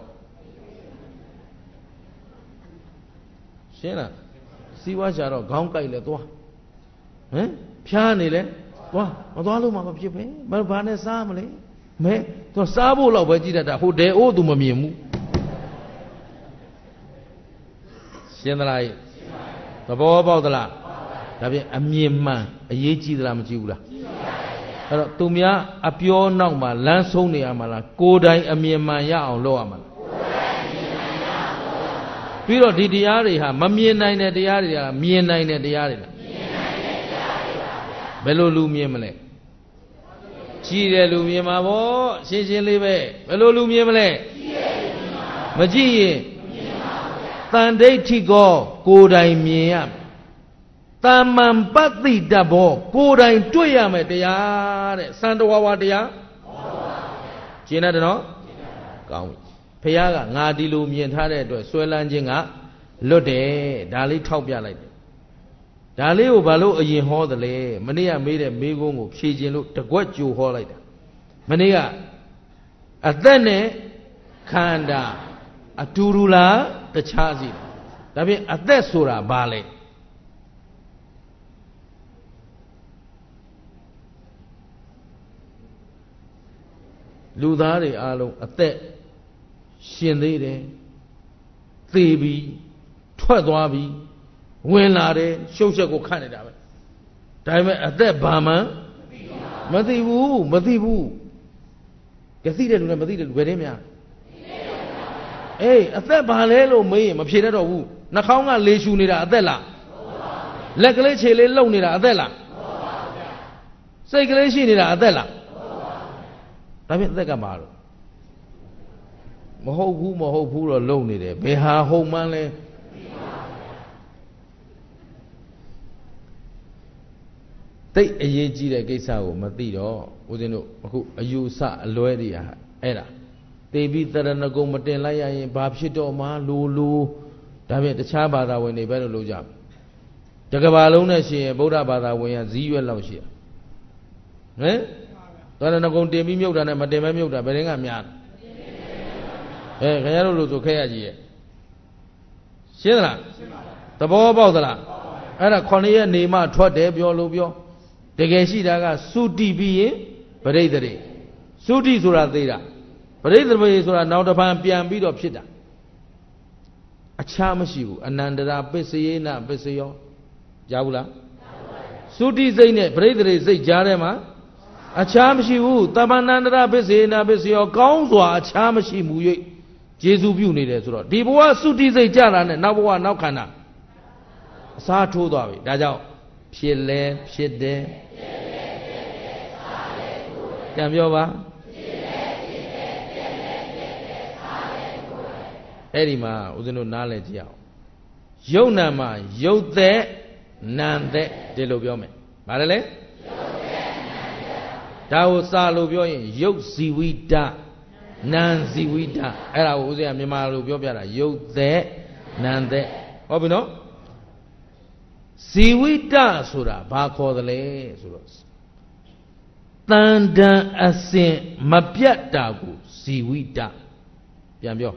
ရှင်းလားစီးပွားရှာတော့ခေါင်းကိုက်လဲသွားဟမ်ဖျားနေလဲသွားမသွားလို့မှမဖြစ်ပဲမဘာနဲ့စားမလဲမဲသူစားဖို့တော့ပဲကြည့်တတ်တာဟိုတဲအိုးသူမမြင်ဘူးရှင်းသလားသဘောပေါက်သလားဒါဖြင့်အမြင်မှန်အရေးကြီးသလားမကြည့်ဘူးလားအဲ့တော့သူများအပြောနောက်မှာလမ်းဆုံးနေရမှာလားကိုယ်တိုင်အမြင်မှန်ရအောင်လုပ်ရမှာလားပြီးတော့ဒီတရားတွေဟာမမြင်နိုင်တဲ့တရားတွေကမြင်နိုင်တဲ့တရားတွေလားမြင်နိုင်တဲ့တရားတွေပါဗျာဘယ်လိုလူမြင်မလဲကြည့်တယ်လူမြင်မှာပေါ့ရှင်းရှင်းလေးပဲဘယ်လိုလူမြင်မလဲကြည့်တယ်လူမြင်မှာမကြည့်ရင်မမြင်ပါဘူးဗျာတန်ဒိဋ္ဌိကောကိုယ်တိုင်မြင်ရမယ်တမ္မံပတ္တိတဘောကိုယ်တိုင်တွေ့ရမယ်တရားတဲ့စံတဝါဝါတရားဟုတ်ပါဘူးရှင်းတယ်နော်ကောင်းပြီဖះကငါဒီလိုမြင်ထားတဲ့အတွက်ဆွဲလန်းခြင်းကလွတ်တယ်ဒါလေးထောက်ပြလိုက်တယ်ဒါလေးကိုဘာလို့အရင်ဟောသလဲမနေ့ကမေးတဲ့မေးခွန်းကိုဖြေခြင်းလို့တကွက်ကြိုဟောလိုက်တာမနေ့ကအသက်နဲ့ခန္ဓာအတူတူလားတခြားစီလားဒါဖြင့်အသက်ဆိုတာဘာလဲလူသားတွေအားလုံးအသက်ရှင်သေးတယ်သေပြီထွက်သွားပြီဝင်လာတယ်ရှုပ်ရှက်ကိုခတ်နေတာပဲဒါပေမဲ့အသက်ဘာမှမသိဘူးမသိဘူးကြသိတဲ့လူနဲ့မသိတဲ့လူဘယ်တည်းများအေးအသက်ဘာလဲလို့မေးရင်မဖြေတတ်တော့ဘူးနှာခေါင်းကလေရှူနေတာအသက်လားလက်ကလေးခြေလေးလှုပ်နေတာအသက်လားစိတ်ကလေးရှိနေတာအသက်လားဒါဖြင့်အသက်ကမှာတော့မဟုတ်ဘူးမဟုတ်ဘူးတော့လုံနေတယ်ဘယ်ဟာဟုတ်မှန်းလဲတိတ်အရေးကြီးတဲ့ကိစ္စကိုမသိတော့ဦးဇင်းတို့အခုအယူဆအလွဲတွေဟာအဲ့ဒါတေပြီးတရဏဂုံမတင်လိုက်ရရင်ဘာဖြစ်တော့မှလိုလိုဒါဖြင့်တခြားဘာသာဝင်တွေပဲလို့လုပ်ကြမယ်တကဘာလုံးနဲ့ရှင်ဗုဒ္ဓဘာသာဝင်ကဇီးရွက်လောက်ရှိရဟမ်တရဏဂုံတင်ပြီးမြုပ်တာနဲ့မတင်မဲမြုပ်တာဘယ်ရင်ကများအဲခင်ဗျားတို့လို့ဆိုခဲရကြီးရဲ့ရှင်းသလားသဘောပေါက်သလားအဲ့ဒါခொနည်းရက်နေမှထွက်တယ်ပြောလို့ပြောတကယ်ရှိတာကသုတိပြီးရင်ပရိသေရိသုတိဆိုတာသေးတာပရိသေရိဆိုတာနောက်တစ်ဖန်ပြန်ပြီးတော့ဖြစ်တာအခြားမရှိဘူးအနန္တရာပစ္စယေနပစ္စယောကြားဘူးလားသုတိစိတ်နဲ့ပရိသေရိစိတ်ကြားထဲမှာအခြားမရှိဘူးတမ္ပနန္တရာပစ္စယေနပစ္စယောကောင်းစွာအခြားမရှိမူ၍ကျေစုပြုနေတယ်ဆိုတော့ဒီဘဝသုတိစိတ်ကြတာနဲ့နောက်ဘဝနောက်ခန္ဓာအစားထိုးသွားပြီဒါကြောင့်ဖြစ်လဲဖြစ်တယ်ပြန်ပြောပါအဲ့ဒီမှာဦးဇင်းတို့နားလည်ကြည့်အောင်ယုတ်နံမှာယုတ်သက်နံသက်ဒီလိုပြောမယ်ဗါတယ်လေဒါကိုစာလို့ပြောရင်ယုတ်ဇီဝိတနံဇီဝိတအဲ့ဒါကိုဦးဇင်းကမြန်မာလိုပြောပြတာယုတ်သက်နံသက်ဟုတ်ပြီနော်ဇီဝိတဆိုတာဘာခေါ်သလဲဆိုတော့တန်တန်အစဉ်မပြတ်တာကိုဇီဝိတပြန်ပြော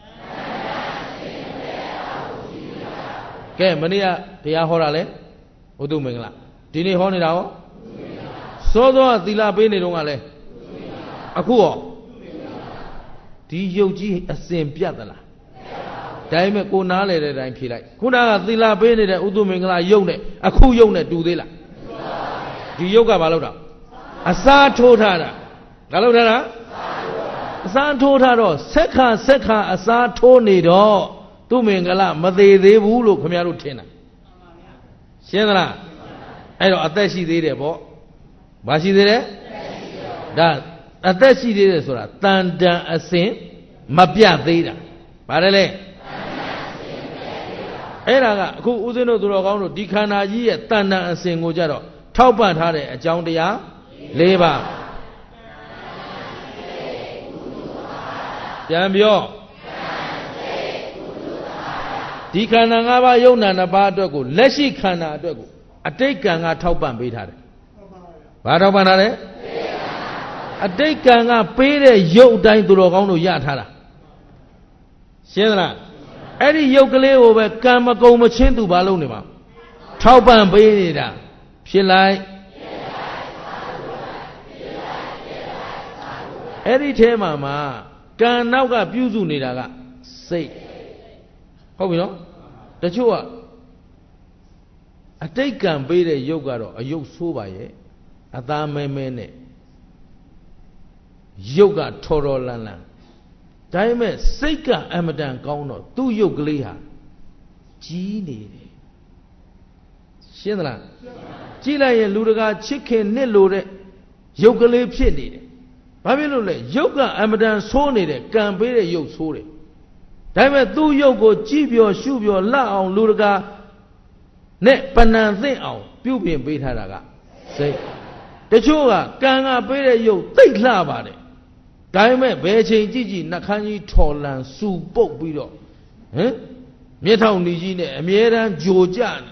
ကဲမနေ့ကတရားဟောတာလဲဘုသူမင်္ဂလာဒီနေ့ဟောနေတာရောစောစောသီလပေးနေတော့ကလဲအခုရောဒီယုတ်ကြီးအစဉ်ပြတ်သလားဒါပေမဲ့ကိုနားလေတဲ့အတိုင်းဖြေလိုက်ခုနကသီလပေးနေတဲ့ဥဒုမင်္ဂလာယုတ်နဲ့အခုယုတ်နဲ့တူသေးလားဒီယုတ်ကဘာလို့တော့အစားထိုးထားတာဘာလို့ထားတာအစားထိုးထားတော့ဆက်ခါဆက်ခါအစားထိုးနေတော့သူမင်္ဂလာမသေးသေးဘူးလို့ခင်ဗျားတို့ထင်တာရှင်းသလားအဲ့တော့အသက်ရှိသေးတယ်ပေါ့ဘာရှိသေးလဲဒါအသက်ရှိသေးတယ်ဆိုတာတန်တန်အစဉ်မပြတ်သေးတာဘာလဲလဲအဲ့ဒါကအခုဦးဇင်းတို့သူတော်ကောင်းတို့ဒီခန္ဓာကြီးရဲ့တန်တန်အစဉ်ကိုကြတော့ထောက်ပံ့ထားတဲ့အကြောင်းတရား၄ပါးပြန်ပြောဒီခန္ဓာ၅ပါးယုံနာနှစ်ပါးအတွက်ကိုလက်ရှိခန္ဓာအတွက်ကိုအတိတ်ကံကထောက်ပံ့ပေးထားတယ်ဘာထောက်ပံ့ထားလဲအတိတ်ကံကပေးတဲ့ရုပ်အတိုင်းသူတော်ကောင်းတို့ရထားတာရှင်းသလားအဲ့ဒီရုပ်ကလေးကိုပဲကံမကုံမချင်းသူဘာလုပ်နေမှာထောက်ပံ့ပေးနေတာဖြစ်လိုက်အဲ့ဒီထဲမှာမှာကံနောက်ကပြုစုနေတာကစိတ်ဟုတ်ပြီနော်တချို့ကအတိတ်ကံပေးတဲ့ရုပ်ကတော့အယုတ်ဆိုးပါရဲ့အသားမဲမဲနဲ့ရုပ်ကထော်တော်လန်လန်ဒါပေမဲ့စိတ်ကအမတန်ကောင်းတော့သူ့ရုပ်ကလေးဟာကြီးနေတယ်ရှင်းသလားကြည့်လိုက်ရင်လူတကာချစ်ခင်နစ်လို့တဲ့ရုပ်ကလေးဖြစ်နေတယ်ဘာဖြစ်လို့လဲရုပ်ကအမတန်ဆိုးနေတယ်ကံပေးတဲ့ရုပ်ဆိုးတယ်ဒါပေမဲ့သူ့ရုပ်ကိုကြည့်ပြောရှုပြောလှအောင်လူတကာနဲ့ပဏံသင့်အောင်ပြုပြင်ပေးထားတာကစိတ်တချို့ကကံကပေးတဲ့ရုပ်သိပ်လှပါတယ်ဒါပေမဲ့ဘယ်ချိန်ကြည့်ကြည့်နှခမ်းကြီးထော်လန်စူပုတ်ပြီးတော့ဟမ်မျက်ထောင်ကြီးကြီးနဲ့အမြဲတမ်းဂျိုကြနေ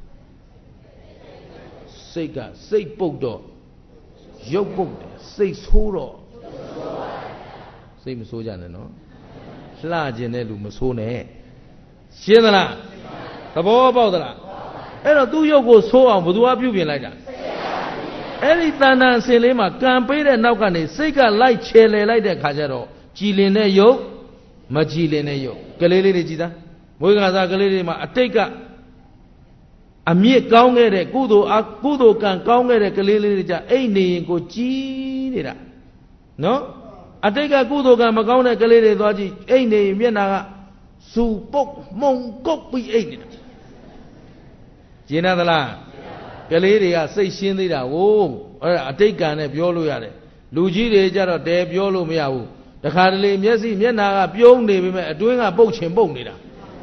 စိတ်ကစိတ်ပုတ်တော့ရုပ်ပုတ်တယ်စိတ်ဆိုးတော့စိတ်မဆိုးကြနဲ့နော်လှကျင်တဲ့လူမဆိုးနဲ့ရှင်းသလားသဘောပေါက်သလားအဲ့တော့သူ့ရုပ်ကိုဆိုးအောင်ဘယ်သူကပြုပြင်လိုက်တာအဲ့ဒီတဏ္ဍာအစဉ်လေးမှာကံပေးတဲ့နောက်ကနေစိတ်ကလိုက်ချေလေလိုက်တဲ့ခါကျတော့ကြည်လင်တဲ့ရုပ်မကြည်လင်တဲ့ရုပ်ကလေးလေးတွေကြည်သားမွေးကစားကလေးတွေမှာအတိတ်ကအမြင့်ကောင်းခဲ့တဲ့ကုသိုလ်အကုသိုလ်ကံကောင်းခဲ့တဲ့ကလေးလေးတွေကြအိတ်နေရင်ကိုကြည်နေတာနော်အတိတ်ကကုသိုလ်ကံမကောင်းတဲ့ကလေးတွေသွားကြည့်အိတ်နေရင်မျက်နာကစူပုတ်မှုံကုတ်ပြီးအိတ်နေတာကျင်းသလားကလေးတွေကစိတ်ရှင်းသေးတာကိုအဲ့ဒါအတိတ်ကံနဲ့ပြောလို့ရတယ်လူကြီးတွေကြတော့တဲပြောလို့မရဘူးတခါတလေမျက်စိမျက်နာကပြုံးနေပေမဲ့အတွင်းကပုတ်ချင်ပုတ်နေတာ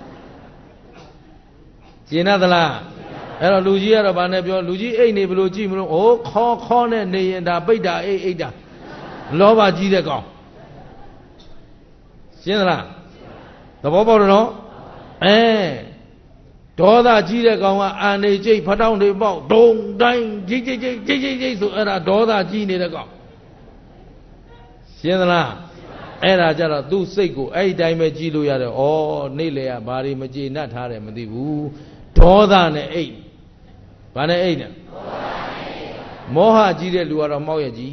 ကျင်းသလားအဲ့တော့လူကြီးကတော့ဗာနဲ့ပြောလူကြီးအိတ်နေဘလို့ကြည့်မလို့အိုးခေါခေါနဲ့နေရင်ဒါပိတ်တာအိတ်အိတ်တာလောဘကြီးတဲ့ကောင်ရှင်းသလားသဘောပေါက်တယ်နော်အဲဒေါသကြီးတဲ့ကောင်ကအာနေကျိတ်ဖထောင်းတွေပေါက်ဒုံတိုင်းကြိတ်ကြိတ်ကြိတ်ကြိတ်ကြိတ်ဆိုအဲ့ဒါဒေါသကြီးနေတဲ့ကောင်ရှင်းသလားအဲ့ဒါကြတော့သူ့စိတ်ကိုအဲ့ဒီတိုင်းပဲကြည့်လို့ရတယ်ဩနေ့လေကဘာတွေမကျေနပ်ထားတယ်မသိဘူးဒေါသနဲ့အိတ်ဘာနဲ့အိတ်နဲ့မောဟကြီးတဲ့လူကတော့မောက်ရကြီး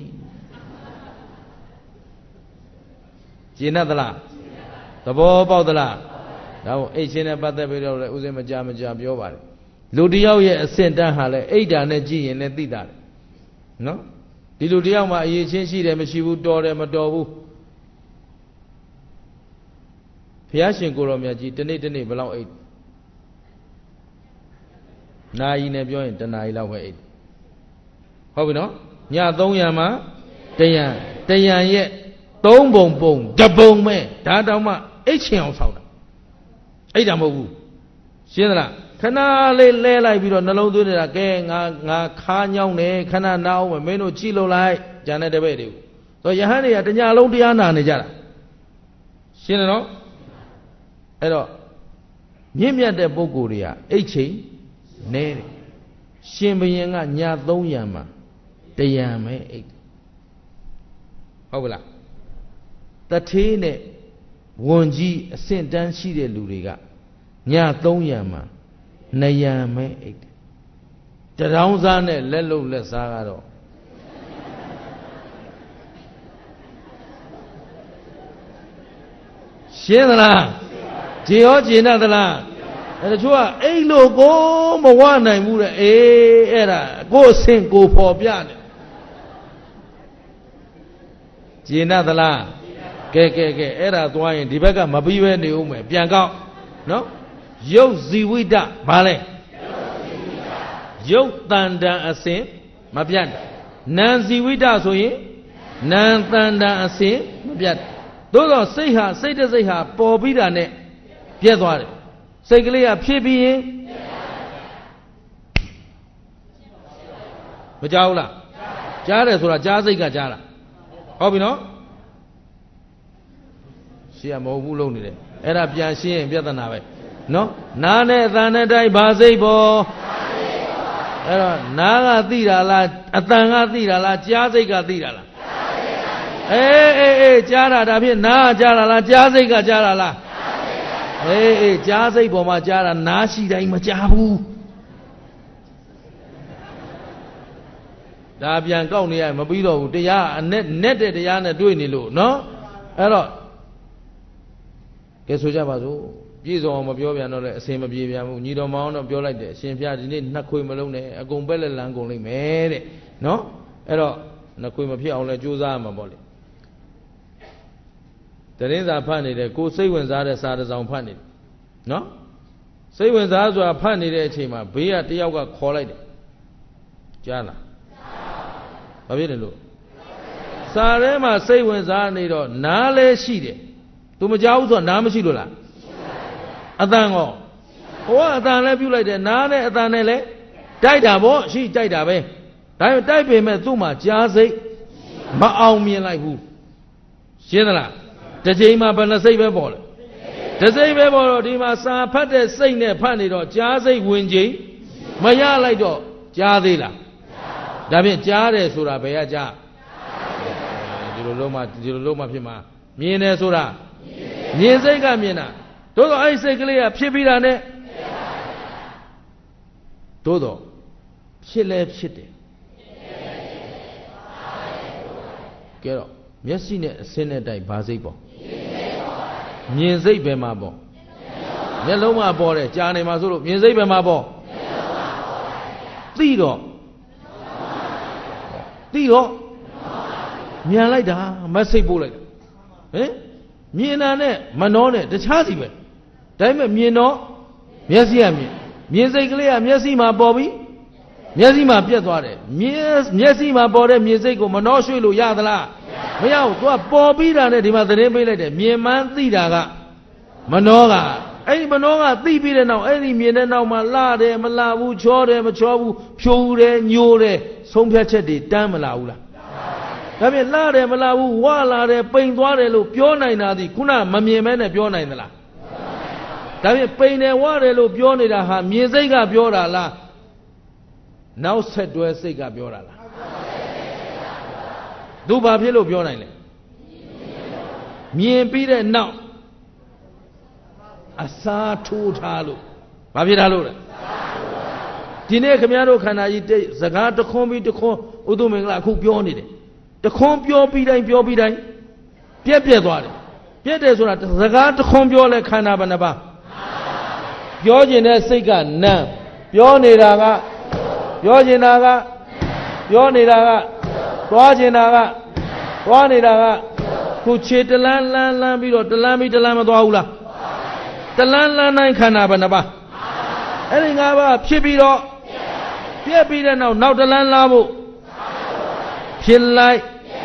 ကျေနပ်သလားသဘောပေါက်သလားဒါမို့အိတ်ချင်းနဲ့ပတ်သက်ပြီးတော့လည်းဥစဉ်မကြမကြပြောပါတယ်လူတယောက်ရဲ့အဆင့်တန်းဟာလည်းအိတ်ဓာနဲ့ကြည့်ရင်လည်းသိတာတယ်နော်ဒီလူတယောက်မှာအရေးချင်းရှိတယ်မရှိဘူးတော်တယ်မတော်ဘူးဘုရားရှင်ကိုရောမြတ်ကြီးတနေ့တနေ့ဘယ်လောက်အိတ်နာယီနဲ့ပြောရင်တနာယီလောက်ပဲအိတ်ဟုတ်ပြီနော်ညသုံးရံမှာတရံတရံရဲ့သုံးပုံပုံတပုံပဲဒါတောင်မှအိတ်ချင်အောင်ဆောက်တာအိတ်တာမဟုတ်ဘူးရှင်းသလားခဏလေးလဲလိုက်ပြီးတော့နှလုံးသွင်းနေတာကဲငါငါခါညောင်းနေခဏနာအောင်မင်းတို့ကြည့်လို့လိုက်ဂျန်တဲ့တပည့်တွေကိုဆိုယဟန်တွေကတညာလုံးတရားနာနေကြတာရှင်းတယ်နော်အဲ့တော့မြင့်မြတ်တဲ့ပုဂ္ဂိုလ်တွေကအိတ်ချိန်နဲတယ်ရှင်ဘုရင်ကညသုံးရံမှာတရံပဲအိတ်ဟုတ်ကလားတထေးနဲ့ဝန်ကြီးအဆင့်တန်းရှိတဲ့လူတွေကညသုံးရံမှာနှစ်ရံပဲအိတ်တရောင်းစားနဲ့လက်လုံးလက်စားကတော့ရှင်းသလားခြေရောခြေနဲ့သလားအဲ့ဒါချို့ကအိတ်လို့ကိုမဝနိုင်ဘူးတဲ့အေးအဲ့ဒါကိုအဆင့်ကိုဖော်ပြတယ်ခြေနဲ့သလားကဲကဲကဲအဲ့ဒါသွားရင်ဒီဘက်ကမပြီးပဲနေဦးမယ်ပြန်ကောက်နော်ရုပ်ဇီဝိတဘာလဲရုပ်တန်တန်အစဉ်မပြတ်နာမ်ဇီဝိတဆိုရင်နာမ်တန်တန်အစဉ်မပြတ်သို့သောစိတ်ဟာစိတ်တစိတ်ဟာပေါ်ပြီးတာနဲ့ပြတ်သွားတယ်စိတ်ကလေးကဖြစ်ပြီးရင်မကြောက်လားကြားတယ်ဆိုတာကြားစိတ်ကကြားတာဟုတ်ပြီနော်ရှင်းရမဟုတ်ဘူးလုံးနေတယ်အဲ့ဒါပြန်ရှင်းရင်ပြဿနာပဲနော်နားနဲ့အသံနဲ့တိုင်းဘာစိတ်ပေါ်အဲ့တော့နားကသိတာလားအသံကသိတာလားကြားစိတ်ကသိတာလားအေးအေးအေးကြားတာဒါဖြင့်နားကကြားတာလားကြားစိတ်ကကြားတာလားအေးအေးကြားစိတ်ပေါ်မှာကြားတာနားရှိတိုင်းမကြားဘူးဒါပြန်ကောက်နေရမပြီးတော့ဘူးတရားအနဲ့နဲ့တဲ့တရားနဲ့တွေ့နေလို့နော်အဲ့တော့ကဲဆိုကြပါစို့ပြည့်စုံအောင်မပြောပြန်တော့လေအစင်မပြေပြန်ဘူးညီတော်မောင်တော့ပြောလိုက်တယ်အရှင်ဖျားဒီနေ့နှစ်ခွေမလုံးနဲ့အကုန်ပဲလက်လန်းကုန်လိမ့်မယ်တဲ့နော်အဲ့တော့နှစ်ခွေမဖြစ်အောင်လဲကြိုးစားရမှာပေါ့လေတင်းစာဖတ်နေတယ်ကိုစိတ်ဝင်စားတဲ့စာတစ်စောင်ဖတ်နေတယ်နော်စိတ်ဝင်စားဆိုတာဖတ်နေတဲ့အချိန်မှာဘေးကတယောက်ကခေါ်လိုက်တယ်ကြားလားဘာဖြစ်တယ်လို့စာထဲမှာစိတ်ဝင်စားနေတော့နားလဲရှိတယ်သူမကြောက်ဘူးဆိုတော့နားမရှိလို့လားအတန်ကောဟိုကအတန်လဲပြုတ်လိုက်တယ်နားနဲ့အတန်နဲ့လဲတိုက်တာပေါ့ရှိတိုက်တာပဲဒါပေမဲ့တိုက်ပေမဲ့သူ့မှာကြားစိတ်မအောင်မြင်လိုက်ဘူးရှင်းသလားတစ်ချိန်မှာဘယ်နှစိတ်ပဲပေါ်လဲတစ်စိတ်ပဲပေါ်တော့ဒီမှာစာဖတ်တဲ့စိတ်နဲ့ဖတ်နေတော့ကြားစိတ်ဝင်ချိန်မရလိုက်တော့ကြားသေးလားဒါဖြင့်ကြားတယ်ဆိုတာဘယ်ကကြားဒီလိုလုံးမှဒီလိုလုံးမှဖြစ်မှာမြင်တယ်ဆိုတာမြင်စိတ်ကမြင်တာသို့တော့အဲ့စိတ်ကလေးကဖြစ်ပြီးတာနဲ့သို့တော့ဖြစ်လဲဖြစ်တယ်ကဲတော့မျက်စိနဲ့အစင်းနဲ့တိုက်ဘာစိတ်ပေါ့မြင်စိတ်ပဲမှာပေါ့မျက်လုံးမှာပေါ်တယ်ကြားနေမှာဆိုလို့မြင်စိတ်ပဲမှာပေါ့သိတော့သိတော့မြန်လိုက်တာမစိတ်ပို့လိုက်တာဟင်မြင်တာနဲ့မနှောနဲ့တခြားစီပဲဒါပေမဲ့မြင်တော့မျက်စိကမြင်မြင်စိတ်ကလေးကမျက်စိမှာပေါ်ပြီးမျက်စိမှာပြတ်သွားတယ်မြင်မျက်စိမှာပေါ်တဲ့မြင်စိတ်ကိုမနှောရွှေ့လို့ရသလားမရဘူးသူကပေါ်ပြီးတာနဲ့ဒီမှာသတင်းပေးလိုက်တယ်မြင်မှန်းသိတာကမနှောကအဲ့ဒီမနှောကသိပြီးတဲ့နောက်အဲ့ဒီမြင်တဲ့နောက်မှာလှတယ်မလှဘူးချောတယ်မချောဘူးဖြိုးတယ်ညိုတယ်ဆုံးဖြတ်ချက်တွေတန်းမလာဘူးလားဒါဖြင့်လှတယ်မလှဘူးဝလာတယ်ပိန်သွားတယ်လို့ပြောနိုင်တာဒီခုနမမြင်မဲနဲ့ပြောနိုင်သလားဒါဖြင့်ပိန်တယ်ဝတယ်လို့ပြောနေတာဟာမြင်စိတ်ကပြောတာလားနောက်ဆက်တွဲစိတ်ကပြောတာလားသူဘာဖြစ်လို့ပြောနိုင်လဲမြင်ပြီးတဲ့နောက်အစာထိုးထားလို့ဘာဖြစ်တာလို့လဲဒီနေ့ခင်ဗျားတို့ခန္ဓာကြီးစကားတခွန်းပြီးတခွန်းဥဒုမင်္ဂလာအခုပြောနေတယ်တခွန်းပြောပြီးတိုင်းပြောပြီးတိုင်းပြက်ပြက်သွားတယ်ပြက်တယ်ဆိုတာစကားတခွန်းပြောလဲခန္ဓာဘယ်နှပါပြောကျင်တဲ့စိတ်ကနံပြောနေတာကပြောကျင်တာကပြောနေတာကသွားကျင်တာကသွားနေတာကခုခြေတလန်းလန်းလန်းပြီးတော့တလန်းပြီးတလန်းမသွားဘူးလားတလန်းလန်းတိုင်းခန္ဓာဘယ်နှပါအဲ့ဒီငါးပါးဖြစ်ပြီးတော့ပြက်ပြီးတဲ့နောက်နောက်တလန်းလာဖို့ဖြစ်လိုက်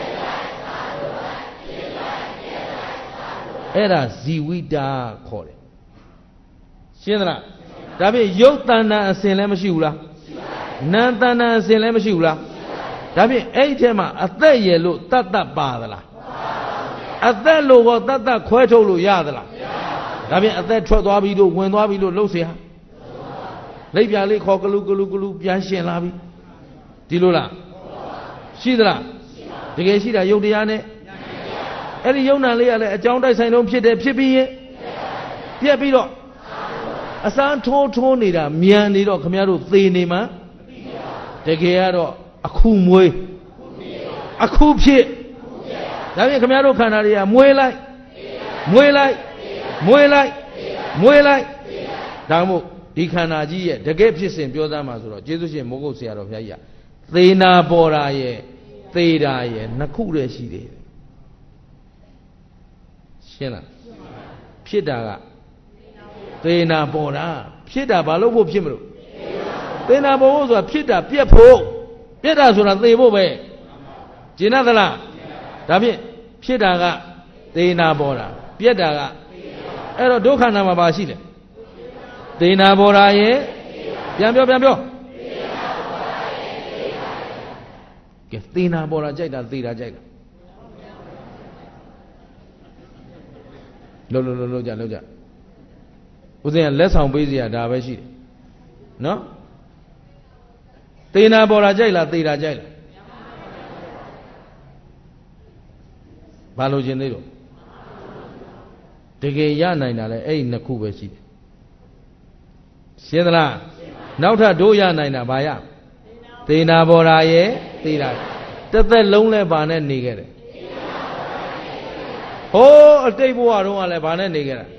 အဲ့ဒါဇီဝိတာခေါ်တယ်ရှင်းသလားဒါဖြင့်ယုတ်တဏ္ဍအစဉ်လည်းမရှိဘူးလားနာတဏ္ဍအစဉ်လည်းမရှိဘူးလားဒါဖြင့်အဲ့ဒီထဲမှာအသက်ရလို့တတ်တတ်ပါသလားအသက်လို့ကောတတ်တတ်ခွဲထုတ်လို့ရသလားဒါဖြင့်အသက်ထွက်သွားပြီလို့ဝင်သွားပြီလို့လှုပ်เสียလိပ်ပြာလေးခေါ်ကလူကလူကလူပြန်ရှင်လာပြီဒီလိုလားရှိသလားတကယ်ရှိတာယုတ်တရားနဲ့အဲ့ဒီယုံနာလေးကလည်းအကြောင်းတိုက်ဆိုင်လုံးဖြစ်တယ်ဖြစ်ပြီးရင်ပြက်ပြီးတော့အစမ်းထိုးထိုးနေတာမြန်နေတော့ခမရတို့သေနေမှတကယ်ကတော့အခုမွေးအခုဖြစ်ဒါဖြင့်ခမရတို့ခန္ဓာတွေကမွေးလိုက်မွေးလိုက်မွေးလိုက်မွေးလိုက်ဒါမှမဟုတ်ဒီခန္ဓာကြီးရဲ့တကယ်ဖြစ်စဉ်ပြောသားမှာဆိုတော့ကျေးဇူးရှင်မိုးကုတ်ဆရာတော်ဘုရားကြီးကသေနာပေါ်တာရဲ့သေတာရဲ့နှစ်ခုတည်းရှိတယ်ရှင်းလားဖြစ်တာကသေနာပေါ်တာဖြစ်တာဘာလို့ဖို့ဖြစ်မလို့သေနာပေါ်ဖို့ဆိုတာဖြစ်တာပြက်ဖို့ပြက်တာဆိုတာသေဖို့ပဲကျင်သလားဒါဖြင့်ဖြစ်တာကသေနာပေါ်တာပြက်တာကအဲ့တော့ဒုက္ခနာမှာပါရှိတယ်သေနာပေါ်တာရဲ့ပြန်ပြောပြန်ပြောကဲသေနာပေါ်တာကြိုက်တာသေတာကြိုက်တာလုံးလုံးလုံးလုံးကြလုံးကြဦးဇင်းကလက်ဆောင်ပေးစရာဒါပဲရှိတယ်နော်သေနာပေါ်တာကြိုက်လားသေတာကြိုက်လားဘာလို့ခြင်းသေးတော့တကယ်ရနိုင်တာလဲအဲ့ဒီနှစ်ခုပဲရှိတယ်ရှင်းသလားနောက်ထပ်တို့ရနိုင်တာဘာရသေနာပေါ်တာရဲ့သေတာတစ်သက်လုံးလဲဘာနဲ့နေခဲ့တယ်ဟိုးအတိတ်ဘဝတုန်းကလည်းဘာနဲ့နေခဲ့တာ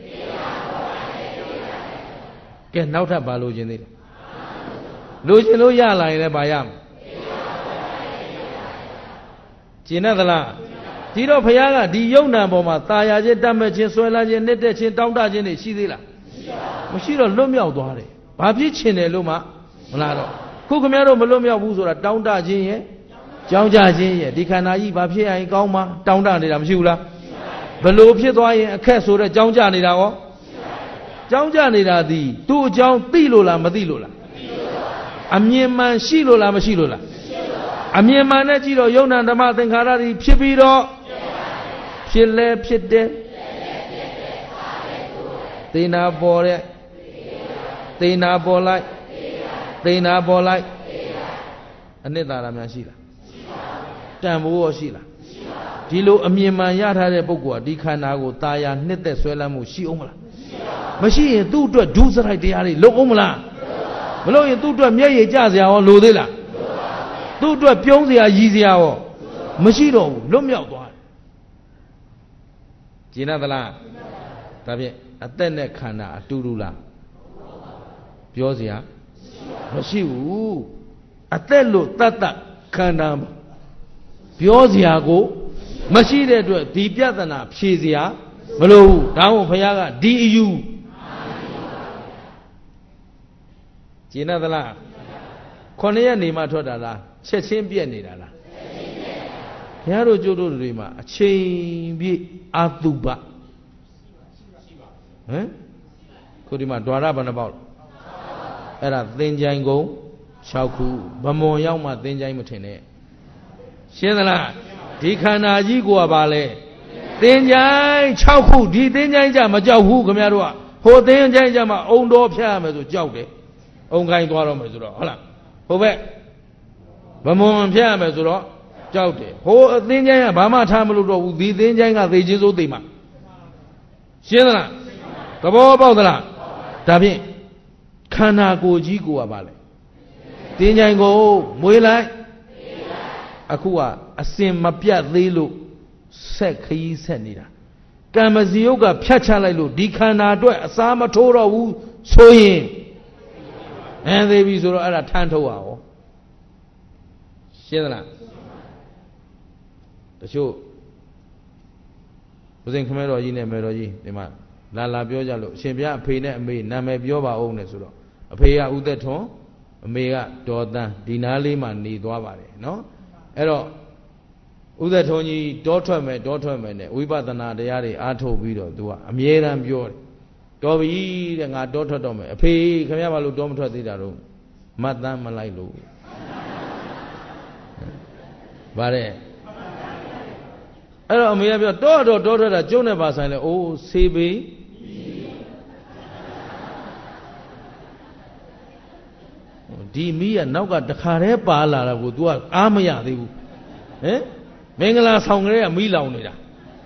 ကဲနောက်ထပ်ဘာလို့ခြင်းသေးလဲလိုချင်လို့ရလာရင်လည်းဘာရမလဲကျင်တတ်သလားဒီတော့ဘုရားကဒီယုံနာပေါ်မှာตาရခြင်းတတ်မဲ့ခြင်းဆွဲလာခြင်းနှစ်သက်ခြင်းတောင်းတခြင်းတွေရှိသေးလားမရှိတော့လွတ်မြောက်သွားတယ်ဘာဖြစ်ချင်တယ်လို့မှမလားတော့ခုခင်ဗျားတို့မလွတ်မြောက်ဘူးဆိုတာတောင်းတခြင်းရဲ့ကြောင်းကြခြင်းရဲ့ဒီခန္ဓာကြီးဘာဖြစ်ရရင်ကောင်းမှာတောင်းတနေတာမရှိဘူးလားဘလို့ဖြစ်သွားရင်အခက်ဆိုတဲ့ကြောင်းကြနေတာရောကြောင်းကြနေတာဒီသူ့အကြောင်းသိလို့လားမသိလို့လားအမြင်မှန်ရှိလို့လားမရှိလို့လားအမြင်မှန်နဲ့ကြည့်တော့ယုံနာဓမ္မသင်္ခါရတွေဖြစ်ပြီးတော့ဖြစ်လဲဖြစ်တယ်သေနာပေါ်တဲ့သေနာပေါ်လိုက်သေနာပေါ်လိုက်အနှစ်သာရများရှိလားတန်ဖိုးရောရှိလားဒီလိုအမြင်မှန်ရထားတဲ့ပုဂ္ဂိုလ်ကဒီခန္ဓာကိုตาရနှစ်သက်ဆွဲလန်းမှုရှိအောင်မလားမရှိရင်သူ့အတွက်ဒုစရိုက်တရားတွေလုပ်အောင်မလားမလုပ်ရင်သူ့အတွက်မျက်ရည်ကျစရာရောလိုသေးလားသူ့အတွက်ပြုံးစရာရည်စရာရောမရှိတော့ဘူးလွတ်မြောက်သွားတယ်ကျင်နာသလားဒါဖြင့်အသက်နဲ့ခန္ဓာအတူတူလားပြောစရာမရှိဘူးအသက်လို့တတ်တတ်ခန္ဓာပြောစရာကိုမရှိတဲ့အတွက်ဒီပြဿနာဖြေစရာမလိုဘူးဒါမို့ဘုရားကဒီအယူကျင်နာသလားခုနှစ်ရက်နေမှထွက်တာလားချက်ချင်းပြက်နေတာလားဘုရားတို့ကျိုးတို့တွေမှာအချိန်ပြည့်အာတုပဟမ်ခုဒီမှာဒွါရဘယ်နှပေါက်အဲ့ဒါသင်္ချိုင်းကုန်း၆ခုဗမွန်ရောက်မှသင်္ချိုင်းမထင်နဲ့ရှင်းသလားဒီခန္ဓာကြီးကိုကပါလဲသင်္ချိုင်း၆ခုဒီသင်္ချိုင်းကြမကြောက်ဘူးခင်ဗျားတို့ကဟိုသင်္ချိုင်းကြမှာအုံတော်ဖြတ်ရမယ်ဆိုကြောက်တယ်အုံခိုင်းသွားတော့မယ်ဆိုတော့ဟုတ်လားဟိုဘက်ဗမွန်ဖြတ်ရမယ်ဆိုတော့ကြောက်တယ်ဟိုအသင်းချိုင်းကဘာမှထားမလို့တော့ဘူးဒီသင်းချိုင်းကသေခြင်းစိုးသိမှာရှင်းသလားသဘောပေါက်သလားဒါဖြင့်ခန္ဓာကိုယ်ကြီးကိုကပါလေသင်းချိုင်းကိုမွေးလိုက်အခုကအစင်မပြတ်သေးလို့ဆက်ခရီးဆက်နေတာကံမစီယုတ်ကဖြတ်ချလိုက်လို့ဒီခန္ဓာအတွက်အစာမထိုးတော့ဘူးဆိုရင်အဲသေးပြီဆိုတော့အဲ့ဒါထမ်းထုတ်ရအောင်ရှင်းသလားတချို့ဘုရင်ခမဲတော်ကြီးနဲ့မေတော်ကြီးဒီမှာလာလာပြောကြလို့အရှင်ဘုရားအဖေနဲ့အမေနာမည်ပြောပါအောင်နဲ့ဆိုတော့အဖေကဥသက်ထွန်းအမေကဒေါ်တန်းဒီနားလေးမှနေသွားပါတယ်နော်အဲ့တော့ဥသက်ထွန်းကြီးတောထွက်မယ်တောထွက်မယ်နဲ့ဝိပဿနာတရားတွေအားထုတ်ပြီးတော့သူကအမြဲတမ်းပြောတယ်တော်ပြီတဲ့ငါတောထွက်တော့မယ်အဖေခင်ဗျားဘာလို့တောမထွက်သေးတာတော့မတ်တမ်းမလိုက်လို့ဗါတဲ့အဲ့တော့အမေကပြောတောတော့တောထွက်တာကျုံးနေပါဆိုင်လေအိုးဆေးပေဒီမီးကနောက်ကတခါတည်းပါလာတာကို तू ကအားမရသေးဘူးဟင်မင်္ဂလာဆောင်ကလေးကမီးလောင်နေတာ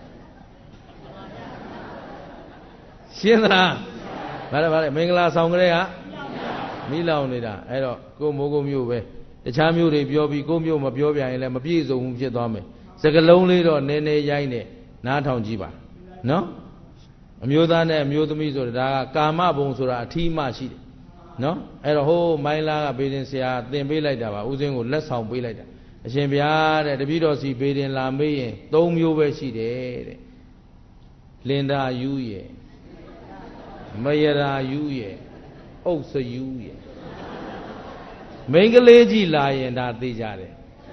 ရှင်းသလားဗါတယ်ဗါတယ်မင်္ဂလာဆောင်ကလေးကမီးလောင်နေတာအဲ့တော့ကိုမိုးကိုမျိုးပဲတခြားမျိုးတွေပြောပြီးကိုမျိုးမပြောပြရင်လည်းမပြည့်စုံဘူးဖြစ်သွားမယ်စကလုံးလေးတော့နည်းနည်းရိုင်းနေနားထောင်ကြည့်ပါနော်အမျိုးသားနဲ့အမျိုးသမီးဆိုတာဒါကကာမဘုံဆိုတာအထီးမရှိတယ်နော်အဲ့တော့ဟိုးမိုင်းလာကဘေးတင်ဆရာသင်ပေးလိုက်တာပါဦးစင်းကိုလက်ဆောင်ပေးလိုက်တာအရှင်ဘုရားတဲ့တပည့်တော်စီဘေးတင်လာမေးရင်သုံးမျိုးပဲရှိတယ်တဲ့လင်ဒါယူရဲ့မယရာယူရဲ့အုပ်စယူရဲ့မိန်းကလေးကြီးလာရင်ဒါသိကြတယ်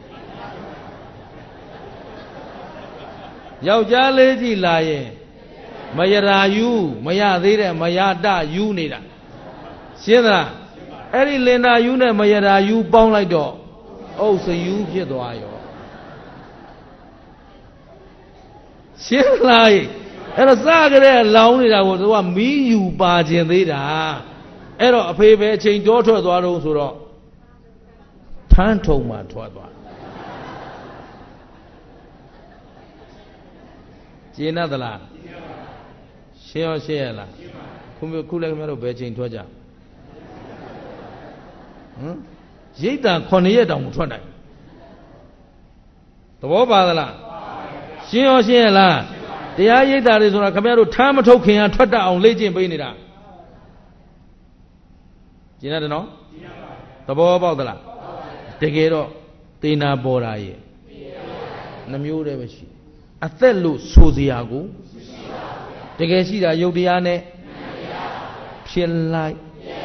ယောက်ျားလေးကြီးလာရင်မယရာယူမရသေးတဲ့မယတယူနေတာရှင်းသလားအဲ့ဒီလင်ဒါယူနဲ့မယရာယူပေါင်းလိုက်တော့အုပ်စယူဖြစ်သွားရောရှင်းလားအဲ့တော့စကြတဲ့လောင်းနေတာကိုသူကမီးယူပါခြင်းသေးတာအဲ့တော့အဖေပဲအချိန်တောထွက်သွားတော့ဆိုတော့ထန်းထုံမှထွက်သွားကျင်းတ်သလားရှင်းရောရှင်းရလားခုခုလည်းခင်ဗျားတို့ဘယ်ချိန်ထွက်ကြဟမ်ရိတ်တာခုနှစ်ရက်တောင်မထွက်နိုင်သဘောပါသလားရှင်းရောရှင်းရလားတရားရိတ်တာတွေဆိုတာခင်ဗျားတို့ထမ်းမထုတ်ခင်ကထွက်တတ်အောင်လေ့ကျင့်ပေးနေတာကျင်းရတယ်နော်သဘောပေါက်သလားတကယ်တော့သေနာပေါ်တာရဲ့နှမျိုးတည်းပဲရှိအသက်လို့ဆိုစရာကိုတကယ်ရှိတာယုတ်တရားနဲ့ဖြစ်လိုက်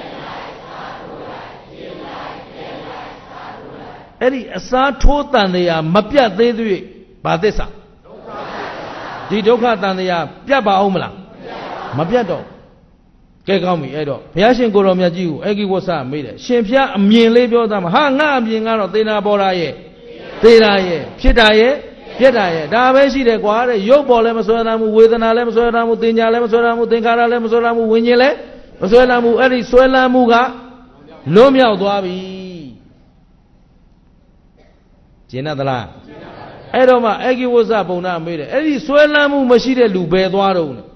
အဲ့ဒီအစားထိုးတန်တရားမပြတ်သေးသေးဘာသစ္စာဒီဒုက္ခတန်တရားပြတ်ပါအောင်မလားမပြတ်တော့ကဲကောင်းပြီအဲ့တော့ဘုရားရှင်ကိုယ်တော်မြတ်ကြီးကိုအေကိဝဆမေးတယ်ရှင်ဖျားအမြင်လေးပြောသားမှာဟာငါအမြင်ကတော့သေနာပေါ်တာရဲ့သေတာရဲ့ဖြစ်တာရဲ့ပြက်တာရဲ့ဒါပဲရှိတယ်ကွာတဲ့ရုပ်ပေါ်လည်းမဆွဲလာမှုဝေဒနာလည်းမဆွဲလာမှုသင်ညာလည်းမဆွဲလာမှုသင်္ခါရလည်းမဆွဲလာမှုဝိညာဉ်လည်းမဆွဲလာမှုအဲ့ဒီဆွဲလာမှုကလွတ်မြောက်သွားပြီကျင်သလားအဲ့တော့မှအေကိဝဆဘုံနာမေးတယ်အဲ့ဒီဆွဲလန်းမှုမရှိတဲ့လူဘယ်သွားတော့လဲ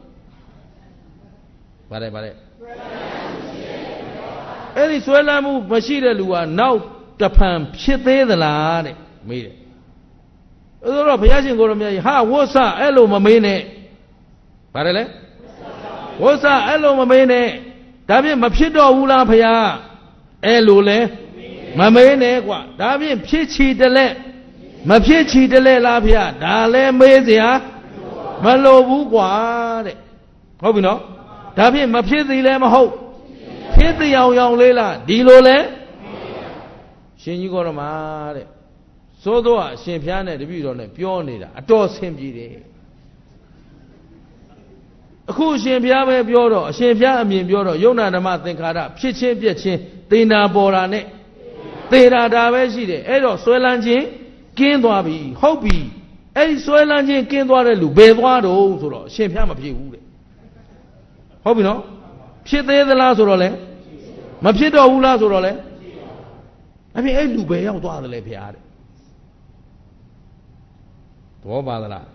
ပါတယ်ပါတယ်အဲ့ဒီဆွဲလန်းမှုမရှိတဲ့လူကနောက်တဖန်ဖြစ်သေးသလားတဲ့မေးတယ်အဲ့တော့ဘုရားရှင်ကိုယ်တော်မြတ်ကြီးဟာဝဆအဲ့လိုမမေးနဲ့ပါတယ်လေဝဆအဲ့လိုမမေးနဲ့ဒါဖြင့်မဖြစ်တော့ဘူးလားဘုရားအဲ့လိုလဲမမေးနဲ့ကွာဒါဖြင့်ဖြစ်ချီတလဲမဖြစ်ချီတလဲလားဘုရားဒါလဲမေးစရာမလိုဘူးကွာတဲ့ဟုတ်ပြီနော်ဒါဖြင့်မဖြစ်သေးလဲမဟုတ်ဖြစ်တရားရောင်လေးလားဒီလိုလဲရှင်ကြီးကောရမတဲ့သို့တော့အရှင်ဖျားနဲ့တပည့်တော်နဲ့ပြောနေတာအတော်ဆင်ပြေတယ်အခုအရှင်ဖျားပဲပြောတော့အရှင်ဖျားအမြင်ပြောတော့ယုံနာဓမ္မသင်္ခါရဖြစ်ချင်းပြက်ချင်းသေနာပေါ်တာနဲ့သေတာဒါပဲရှိတယ်အဲ့တော့ဆွဲလန်းခြင်းကင်းသွားပြီဟုတ်ပြီအဲ့ဒီဆွဲလန်းခြင်းကင်းသွားတဲ့လူဘယ်သွားတော့ဆိုတော့အရှင်ဖျားမဖြစ်ဘူးတဲ့ဟုတ်ပြီနော်ဖြစ်သေးသလားဆိုတော့လေမဖြစ်တော့ဘူးလားဆိုတော့လေအပြင်အဲ့လူဘယ်ရောက်သွားသလဲဖျားတဲ့သဘောပါသလား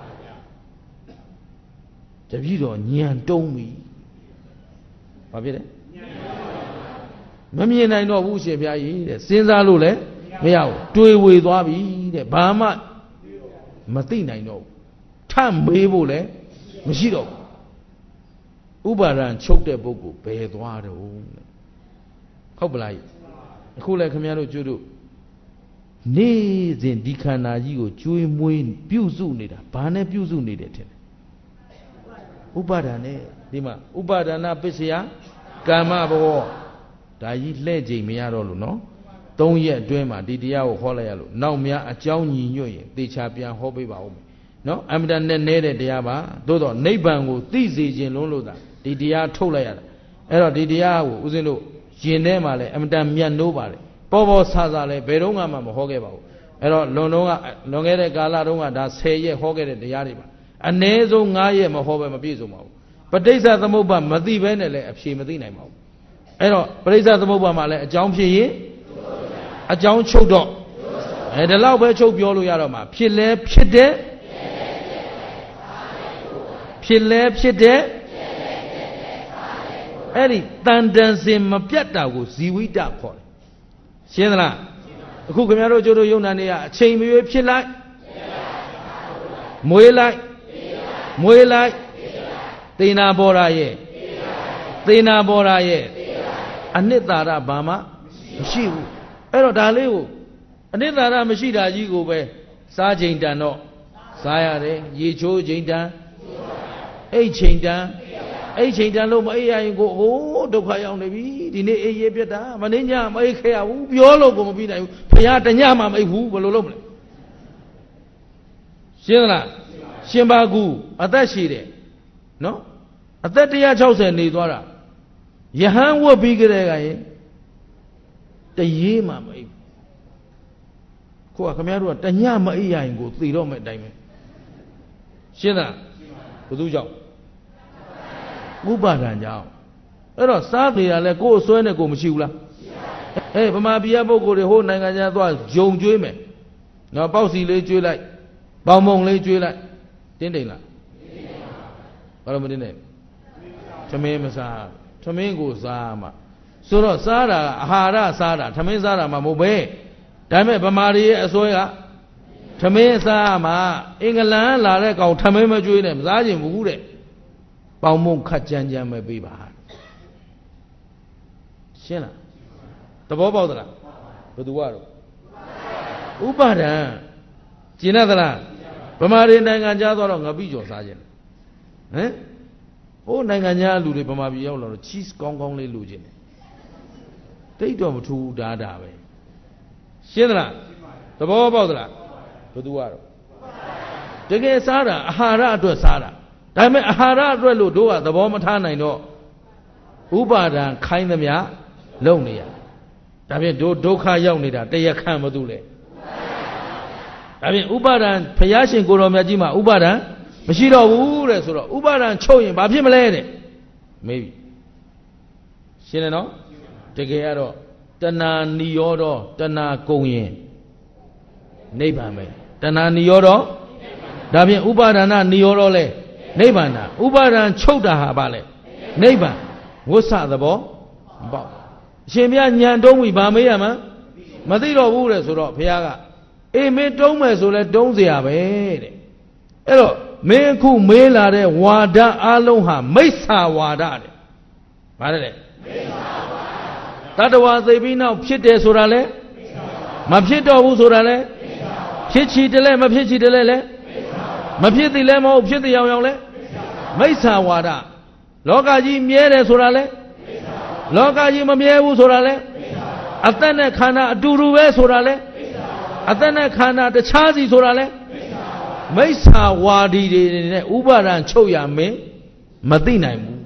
တပည့်တော်ညံတုံးပြီဘာဖြစ်လဲမမြင်နိုင်တော့ဘူးရှင်ဗျာကြီးတဲ့စဉ်းစားလို့လည်းမရဘူးတွေးဝေသွားပြီတဲ့ဘာမှမသိနိုင်တော့ဘူးထမေးဖို့လည်းမရှိတော့ဘူးဥပါဒံချုပ်တဲ့ပုဂ္ဂိုလ်ဘယ်သွားတော့တဲ့ဟုတ်ပလားအခုလည်းခင်ဗျားတို့ကျွတ်တို့နေ့စဉ်ဒီခန္ဓာကြီးကိုကျွေးမွေးပြုစုနေတာဘာနဲ့ပြုစုနေတယ်ထင်တယ်ဥပါဒာနဲ့ဒီမှာဥပါဒနာပစ္စယကာမဘဝဒါကြီးလှဲ့ကြိမ်မရတော့လို့နော်သုံးရက်အတွင်းမှာဒီတရားကိုဟောလိုက်ရလို့နောက်များအကြောင်းညီညွတ်ရင်သေချာပြန်ဟောပေးပါဦးမယ်နော်အမှန်တန်နဲ့နေတဲ့တရားပါသို့တော့နိဗ္ဗာန်ကိုသိစေခြင်းလုံးလို့သာဒီတရားထုတ်လိုက်ရတာအဲ့တော့ဒီတရားကိုဦးဇင်းတို့ရင်ထဲမှာလည်းအမှန်တန်မြတ်နိုးပါလေပေါ်ပေါ်ဆာဆာလဲဘယ်တော့မှမဟောခဲ့ပါဘူးအဲ့တော့လွန်တော့ကလွန်ခဲ့တဲ့ကာလတုန်းကဒါဆယ်ရက်ဟောခဲ့တဲ့တရားတွေပါအနည်းဆုံး၅ရက်မဟောပဲမပြည့်စုံပါဘူးပဋိစ္စသမုပ္ပါမသိဘဲနဲ့လည်းအဖြေမသိနိုင်ပါဘူးအဲ့တော့ပဋိစ္စသမုပ္ပါမှာလည်းအကြောင်းဖြစ်ရင်အကြောင်းချုပ်တော့အဲဒီလောက်ပဲချုပ်ပြောလို့ရတော့မှာဖြစ်လဲဖြစ်တဲ့ဖြစ်လဲဖြစ်တဲ့အဲ့ဒီတန်တန်စင်မပြတ်တာကိုဇီဝိတခေါ်တယ်ရှင်းသလားအခုခင်ဗျားတို့ကျိုးတို့ယုံနာနေရအချိန်မရွေးဖြစ်လိုက်မွေးလိုက်မွေးလိုက်သေနာပေါ်တာရဲ့သေနာပေါ်တာရဲ့အနှစ်သာရဘာမှမရှိဘူးအဲ့တော့ဒါလေးကိုအနှစ်သာရမရှိတာကြီးကိုပဲစားချိန်တန်တော့စားရတယ်ရေချိုးချိန်တန်အိတ်ချိန်တန်အိတ်ချိန်တန်လို့မအိပ်ရရင်ကိုဟိုးဒုက္ခရောက်နေပြီဒီနေ့အိပ်ရပြတ်တာမင်းညမအိပ်ခဲ့ရဘူးပြောလို့ကိုမပြီးနိုင်ဘူးဖရာတညမှမအိပ်ဘူးဘယ်လိုလုပ်မလဲရှင်းသလားရှင်ပါကူအသက်ရှိတယ်နော်အသက်one hundred sixtyနေသွားတာယဟန်ဝတ်ပြီးကြတဲ့ကရင်တရေမှမအိပ်ကိုကခမရတို့ကတညမအိပ်ရရင်ကိုသေတော့မဲ့အတိုင်းပဲရှင်းသလားဘယ်သူကြောင့်ဥပါဒံကြောင့်အဲ့တော့စားသေးတာလဲကိုယ်အစွဲနဲ့ကိုယ်မရှိဘူးလားအေးဗမာပြည်ပုဂ္ဂိုလ်တွေဟိုနိုင်ငံခြားသွားဂျုံကျွေးမယ်နော်ပေါက်စီလေးကျွေးလိုက်ပေါင်မုံလေးကျွေးလိုက်တင်းတိမ်လားဘာလို့မတင်းနဲ့သမင်းမစားသမင်းကိုစားမှာဆိုတော့စားတာအာဟာရစားတာသမင်းစားတာမှမဟုတ်ပဲဒါပေမဲ့ဗမာတွေရဲ့အစွဲကသမင်းစားမှာအင်္ဂလန်လာတဲ့ကောင်သမင်းမကျွေးနဲ့မစားချင်ဘူးတဲ့ပေါင်မုံခတ်ကြမ်းကြမ်းပဲပေးပါရှင်းလားသဘောပေါက်သလားဘယ်သူကတော့ဥပါဒံကျင်ရသလားဗမာတွေနိုင်ငံခြားသွားတော့ငပိကျော်စားခြင်းဟမ်ဟိုနိုင်ငံခြားလူတွေဗမာပြည်ရောက်လာတော့ cheese ကောင်းကောင်းလေးလူခြင်းတယ်တိတ်တော့မထူးဒါဒါပဲရှင်းသလားသဘောပေါက်သလားဘယ်သူကတော့တကယ်စားတာအာဟာရအတွက်စားတာဒါပေမဲ့အာဟာရအတွက်လို့တို့ကသဘောမထားနိုင်တော့ဥပါဒံခိုင်းသမျှလုံနေရဒါဖြင့်တို့ဒုက္ခရောက်နေတာတရားခံမသူလဲဒါဖြင့်ဥပါဒံဘုရားရှင်ကိုတော်မြတ်ကြီးမှာဥပါဒံမရှိတော့ဘူးတဲ့ဆိုတော့ဥပါဒံချုပ်ရင်ဘာဖြစ်မလဲတဲ့မေးပြီရှင်းတယ်နော်တကယ်ကတော့တဏှာနိရောဓတဏှာကုန်ရင်နိဗ္ဗာန်ပဲတဏှာနိရောဓဒါဖြင့်ဥပါဒနာနိရောဓလဲနိဗ္ဗာန်တာဥပါဒံချုပ်တာဟာဘာလဲနိဗ္ဗာန်ဝိသသဘောပေါက်အရှင်ဘုရားညံတုံးပြီဗာမေးရမှာမသိတော့ဘူးတဲ့ဆိုတော့ဘုရားကအေးမင်းတုံးမယ်ဆိုလဲတုံးเสียပဲတဲ့အဲ့တော့မင်းအခုမေးလာတဲ့ဝါဒအလုံးဟာမိစ္ဆာဝါဒတဲ့ဗါတယ်လေမိစ္ဆာဝါဒတတ္တဝါသိပြီးနောက်ဖြစ်တယ်ဆိုတာလဲမဖြစ်တော့ဘူးဆိုတာလဲဖြစ်ချီတယ်လဲမဖြစ်ချီတယ်လဲလဲမဖြစ်သည်လဲမဟုတ်ဖြစ်သည်ရောင်ရောင်လဲမိစ္ဆာဝါဒလောကကြီးမြဲတယ်ဆိုတာလဲလောကကြီးမမြဲဘူးဆိုတာလဲအသက်နဲ့ခန္ဓာအတူတူပဲဆိုတာလဲအသက်နဲ့ခန္ဓာတခြားစီဆိုတာလဲမိစ္ဆာဝါဒီတွေနဲ့ဥပါဒံချုပ်ရမင်းမသိနိုင်ဘူး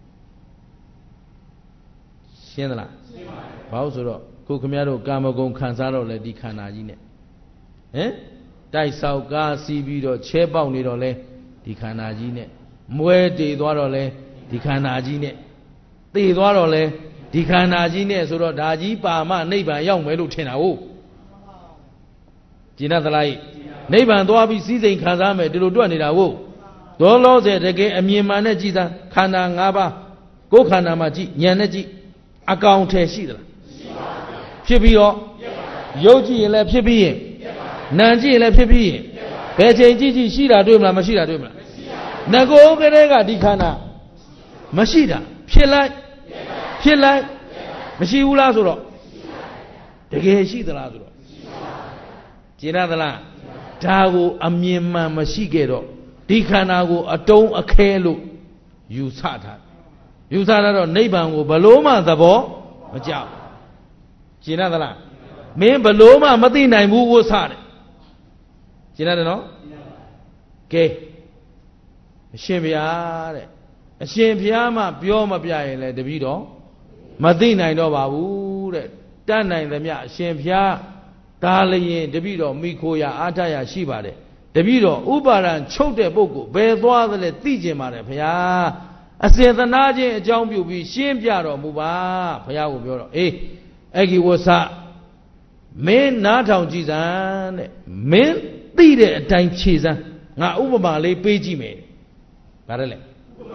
ရှင်းသလားရှင်းပါဘူးဘာလို့ဆိုတော့ခုခမရတို့ကာမဂုဏ်ခံစားတော့လဲဒီခန္ဓာကြီးနဲ့ဟမ်တိုက်ဆောက်ကားစီးပြီးတော့ချဲပေါက်နေတော့လဲဒီခန္ဓာကြီးနဲ့မွဲတည်သွားတော့လဲဒီခန္ဓာကြီးနဲ့တည်သွားတော့လဲဒီခန္ဓာကြီးနဲ့ဆိုတော့ဒါကြီးပါမနိဗ္ဗာန်ရောက်မယ်လို့ထင်တာဟုတ်ကျင်သလားနိဗ္ဗာန်သွားပြီးစည်းစိမ်ခံစားမယ်ဒီလိုတွက်နေတာဟုတ်ဒေါလောစေတကယ်အမြင်မှန်နဲ့ကြည်သာခန္ဓာ၅ပါးကိုယ်ခန္ဓာမှာကြည်ဉာဏ်နဲ့ကြည်အကောင်ထဲရှိသလားရှိပါဘူးဖြစ်ပြီးတော့ရုပ်ကြည့်ရင်လည်းဖြစ်ပြီးရင်နာမ်ကြည့်ရင်လည်းဖြစ်ပြီးရင်ဘယ်ချိန်ကြည့်ကြည့်ရှိတာတွေ့မလားမရှိတာတွေ့မလားငကိုကလေးကဒီခန္ဓာမရှိတာဖြစ်လိုက်ဖြစ်လိုက်မရှိဘူးလားဆိုတော့တကယ်ရှိသလားဆိုတော့ကျင်ရသလားဒါကိုအမြင်မှန်မရှိခဲ့တော့ဒီခန္ဓာကိုအတုံးအခဲလို့ယူဆထားယူဆတာတော့နိဗ္ဗာန်ကိုဘလို့မှသဘောမကြောက်ကျင်ရသလားမင်းဘလို့မှမသိနိုင်ဘူးဝတ်ဆတယ်ကျင်ရတယ်နော်ကဲအရှင်ဘုရားတဲ့အရှင်ဘုရားမှပြောမပြရင်လည်းတပည့်တော်မသိနိုင်တော့ပါဘူးတဲ့တတ်နိုင်သမျှအရှင်ဘုရားဒါလည်းရင်တပည့်တော်မိခိုးရအားထရရှိပါတယ်တပည့်တော်ဥပါဒံချုပ်တဲ့ပုဂ္ဂိုလ်ဘယ်သွားသလဲသိကျင်ပါတယ်ဘုရားအစေသနာခြင်းအကြောင်းပြုပြီးရှင်းပြတော်မူပါဘုရားကိုပြောတော့အေးအဂိဝဆမင်းနားထောင်ကြည့်စမ်းတဲ့မင်းသိတဲ့အတိုင်းဖြေစမ်းငါဥပမာလေးပေးကြည့်မယ်ဗါတယ်လေ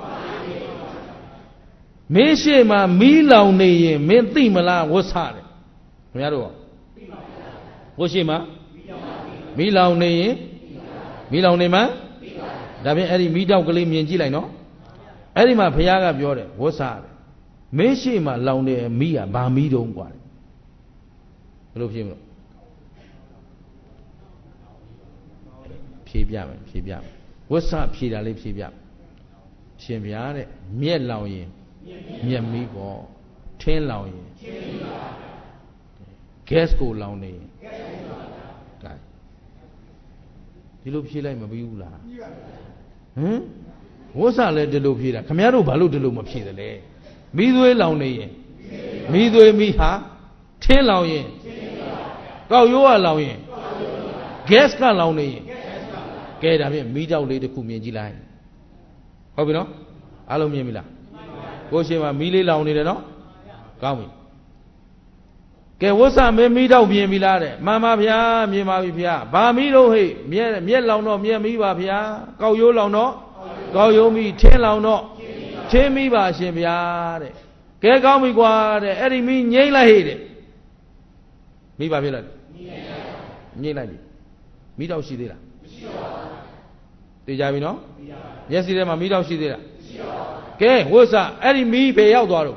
မင်းရှိမှမီးလောင်နေရင်မင်းသိမလားဝတ်ဆတယ်ခင်ဗျားတို့ဝတ်ရှိမှမီးလောင်နေရင်မီးလောင်နေမှဒါဖြင့်အဲ့ဒီမီးတောက်ကလေးမြင်ကြည့်လိုက်နော်အဲ့ဒီမှာဘုရားကပြောတယ်ဝတ်ဆတယ်မင်းရှိမှလောင်နေမီးကဘာမီးတုံးกว่าတယ်ဘယ်လိုဖြေမလို့ဖြေပြမယ်ဖြေပြမယ်ဝတ်ဆဖြေတာလေးဖြေပြရှင်ဗျာတဲ့မြက်လောင်ရင်မြက်မီးပေါ့ထင်းလောင်ရင်ထင်းမီးပါ gas ကိုလောင်နေရင် gas ကိုလောင်တာ gain ဒီလိုဖြေလိုက်မပြီးဘူးလားပြီးပါဟမ်ဝတ်ဆလည်းဒီလိုဖြေတာခင်ဗျားတို့ဘာလို့ဒီလိုမဖြေသလဲမီးသွေးလောင်နေရင်မီးသွေးမီးဟာထင်းလောင်ရင်ကောက်ရိုးကလောင်ရင် gas ကလောင်နေရင်ကဲဒါဖြင့်မီးတောက်လေးတစ်ခုမြင်ကြည့်လိုက်ဟုတ်ပြီနော်အားလုံးမြင်ပြီလားကိုရှင်မှာမီးလေးလောင်နေတယ်နော်ကောင်းပြီကဲဝတ်ဆမင်းမီးတောက်မြင်ပြီလားတဲ့မှန်ပါဗျာမြင်ပါပြီဗျာဘာမီးတော့ဟဲ့မြက်မြက်လောင်တော့မြက်မီးပါဗျာကောက်ရိုးလောင်တော့ကောက်ရိုးမီးထင်းလောင်တော့ထင်းမီးပါရှင်ဗျာတဲ့ကဲကောင်းပြီကွာတဲ့အဲ့ဒီမီးငိမ့်လိုက်ဟဲ့တဲ့မီးပါဖြစ်လိုက်ငိမ့်လိုက်ပြီမီးတောက်ရှိသေးလားမရှိပါဘူးသိကြပြီနော်မျက်စိထဲမှာမီးတောက်ရှိသေးလားမရှိပါဘူးကဲဝတ်ဆအဲ့ဒီမီးဘယ်ရောက်သွားတော့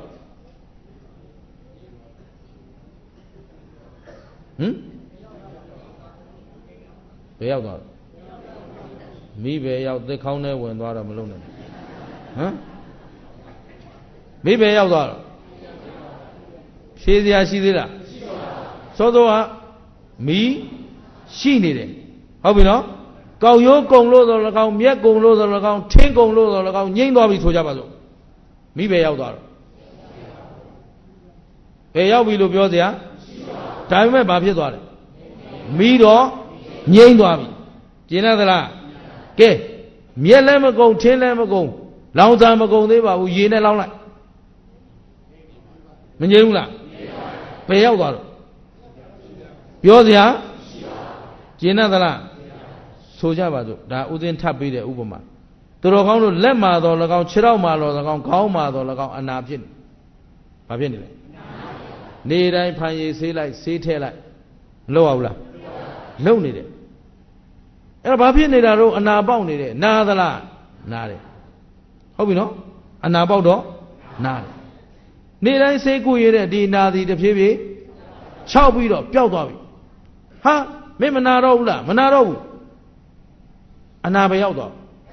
ဟမ်ဘယ်ရောက်သွားတော့မိဘရောက်သစ်ခေါင်းထဲဝင်သွားတော့မလုံးနဲ့ဟမ်မိဘရောက်သွားတော့ဖြေစရာရှိသေးလားစောစောကမီးရှိနေတယ်ဟုတ်ပြီနော်ကောက်ရိုးကုံလို့ဆို၎င်းမြက်ကုံလို့ဆို၎င်းထင်းကုံလို့ဆို၎င်းငိမ့်သွားပြီဆိုကြပါစို့မိဘရောက်သွားတော့ဘယ်ရောက်ပြီလို့ပြောစရာဒါပေမဲ့ဘာဖြစ်သွားလဲမီးတော့ငိမ့်သွားပြီကျင်ရသလားကဲမြက်လည်းမကုံထင်းလည်းမကုံလောင်စာမကုံသေးပါဘူးရေနဲ့လောင်းလိုက်မငြိမ်ဘူးလားဘယ်ရောက်သွားတော့ပြောစရာကျင်ရသလားဆိုကြပါစို့ဒါဥစဉ်ထပ်ပေးတဲ့ဥပမာသူတော်ကောင်းတို့လက်မှာတော့၎င်းခြေထောက်မှာတော့၎င်းခေါင်းမှာတော့၎င်းအနာဖြစ်နေဘာဖြစ်နေလဲနေတိုင်းဖန်ရည်ဆေးလိုက်ဆေးထဲလိုက်မလုပ်အောင်လားလုပ်နေတယ်အဲ့တော့ဘာဖြစ်နေတာတော့အနာပေါက်နေတယ်နာသလားနာတယ်ဟုတ်ပြီနော်အနာပေါက်တော့နာတယ်နေတိုင်းဆေးကုရတဲ့ဒီနာသည်တစ်ဖြည်းဖြည်းခြောက်ပြီးတော့ပျောက်သွားပြီဟာမင်းမနာတော့ဘူးလားမနာတော့ဘူးအနာပဲရောက်သွား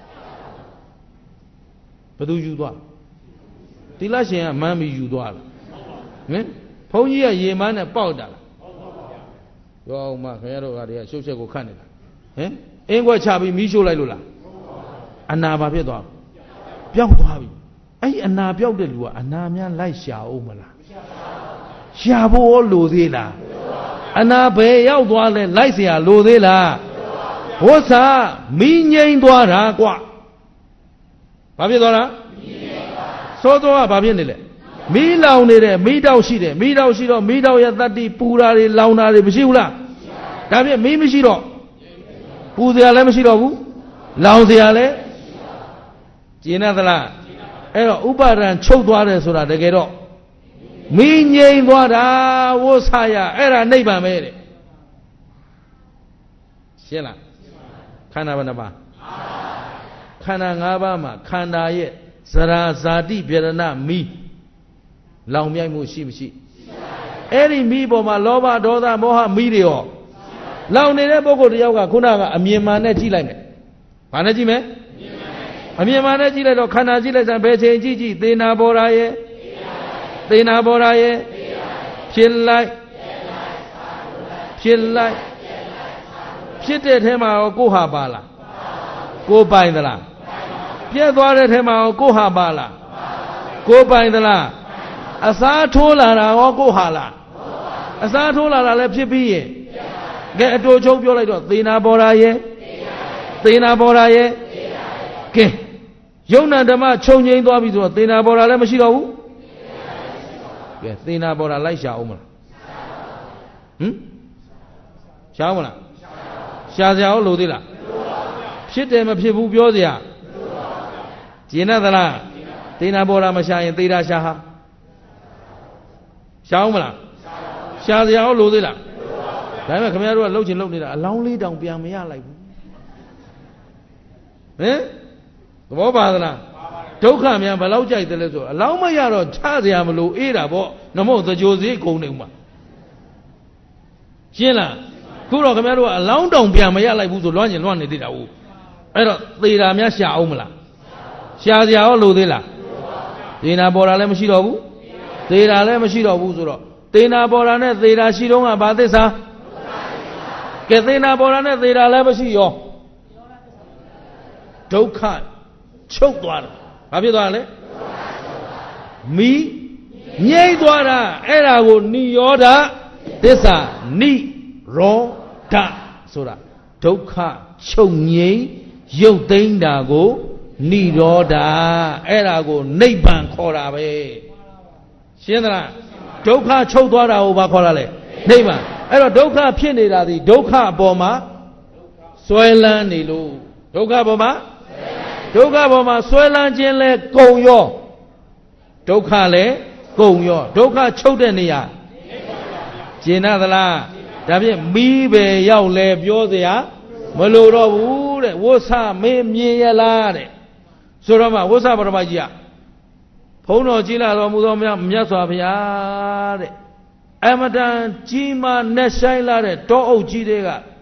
ဘယ်သူယူသွားတိလရှင်ကမမ်းပြီးယူသွားလားဟင်ဘုန်းကြီးကရေမန်းနဲ့ပေါက်တာလားပြောအောင်မခင်ဗျားတို့ကတည်းကရှုပ်ချက်ကိုခတ်နေတာဟင်အင်းခွက်ချပြီးမီးရှို့လိုက်လို့လားအနာဘာဖြစ်သွားပျောက်သွားပြီအဲ့ဒီအနာပျောက်တဲ့လူကအနာများလိုက်ရှာအောင်မလားရှာဖို့ရောလိုသေးလားအနာဘယ်ရောက်သွားလဲလိုက်เสียလိုသေးလားဝတ်စာမီးငိမ့်သွားတာကွဘာဖြစ်သွားတာစောစောကဘာဖြစ်နေလဲမီးလောင်နေတဲ့မီးတောက်ရှိတယ်မီးတောက်ရှိတော့မီးတောက်ရဲ့တတ္တိပူတာတွေလောင်တာတွေမရှိဘူးလားဒါဖြင့်မီးမရှိတော့ပူစရာလည်းမရှိတော့ဘူးလောင်စရာလည်းကျင်ရသလားအဲ့တော့ဥပါဒံချုပ်သွားတယ်ဆိုတာတကယ်တော့မီးငိမ့်သွားတာဝတ်စာရအဲ့ဒါနိဗ္ဗာန်ပဲတဲ့ရှင်းလားခန္ဓာဘယ်နှပါးခန္ဓာ၅ပါးမှာခန္ဓာရဲ့ဇရာဇာတိပြရဏမီးလောင်မြိုက်မှုရှိမရှိအဲ့ဒီမီးပေါ်မှာလောဘဒေါသမောဟမီးတွေရောလောင်နေတဲ့ပုဂ္ဂိုလ်တယောက်ကခုနကအမြင်မှန်နဲ့ကြည့်လိုက်မယ်ဘာနဲ့ကြည့်မယ်အမြင်မှန်နဲ့ကြည့်လိုက်တော့ခန္ဓာကြည့်လိုက်စမ်းဘယ်ချိန်ကြည့်ကြည့်သေနာဘောရာရဲ့သေနာဘောရာရဲ့ဖြစ်လိုက်ဖြစ်လိုက်ဖြစ်တဲ့ထဲမှာရောကိုဟာပါလားကိုပိုင်သလားပြက်သွားတဲ့ထဲမှာရောကိုဟာပါလားကိုပိုင်သလားအစားထိုးလာတာရောကိုဟာလားအစားထိုးလာတာလည်းဖြစ်ပြီးရင်ကဲအတူချုပ်ပြောလိုက်တော့သေနာဘောရာရဲ့သေနာဘောရာရဲ့ကဲယုံနာဓမ္မခြုံငိမ့်သွားပြီဆိုတော့သေနာဘောရာလည်းမရှိတော့ဘူးကဲသေနာဘောရာလိုက်ရှာအောင်မလားဟမ်ရှာအောင်မလားရှာစရာရောလိုသေးလားဖြစ်တယ်မဖြစ်ဘူးပြောစရာကျင်သလားသေနာဘောရာမရှာရင်သေတာရှာဟာရှာအောင်မလားရှာစရာရောလိုသေးလားဒါပေမဲ့ခင်ဗျားတို့ကလှုပ်ချင်လှုပ်နေတာအလောင်းလေးတောင်ပြန်မရလိုက်ဘူးဟင်သဘောပါသလားဒုက္ခများဘယ်လောက်ကြိုက်တယ်လဲဆိုအလောင်းမရတော့ချစရာမလိုအေးတာပေါ့နမို့သကြိုစည်းကုန်နေဦးမှာရှင်းလားခုတော့ခင်ဗျားတို့ကအလောင်းတောင်ပြန်မရလိုက်ဘူးဆိုလွှမ်းကျင်လွှမ်းနေသေးတာဟုတ်အဲ့တော့သေတာများရှာအောင်မလားရှာစရာရောလိုသေးလားသေနာပေါ်တာလည်းမရှိတော့ဘူးသေတာလည်းမရှိတော့ဘူးဆိုတော့သေနာပေါ်တာနဲ့သေတာရှိတော့ကဘာသစ္စာကဲသေနာပေါ်တာနဲ့သေတာလည်းမရှိရောဒုက္ခချုပ်သွားတယ်ဘာဖြစ်သွားလဲမီးငြိမ့်သွားတာအဲ့ဒါကိုနိရောဓသစ္စာနိရောဓဆိုတာဒုက္ခချုပ်ငြိမ့်ရုပ်သိမ်းတာကိုနိရောဓအဲ့ဒါကိုနိဗ္ဗာန်ခေါ်တာပဲရှင်းသလားဒုက္ခချုပ်သွားတာကိုဘာခေါ်တာလဲနိဗ္ဗာန်အဲ့တော့ဒုက္ခဖြစ်နေတာဒီဒုက္ခအပေါ်မှာဆွဲလန်းနေလို့ဒုက္ခအပေါ်မှာဒုက္ခအပေါ်မှာဆွဲလန်းခြင်းလဲကုံရောဒုက္ခလဲကုံရောဒုက္ခချုပ်တဲ့နေရာကျင်နာသလားဒါဖြင့်မိပဲရောက်လဲပြောစရာမလိုတော့ဘူးတဲ့ဝဋ္ဆမေးမြင်ရလားတဲ့ဆိုတော့မှဝဋ္ဆပရမကြီးကဘုန်းတော်ကြီးလာတော်မူသောမြတ်စွာဘုရားတဲ့အမတန်ကြီးမားနဲ့ဆိုင်လာတဲ့တောအုပ်ကြီးတွေက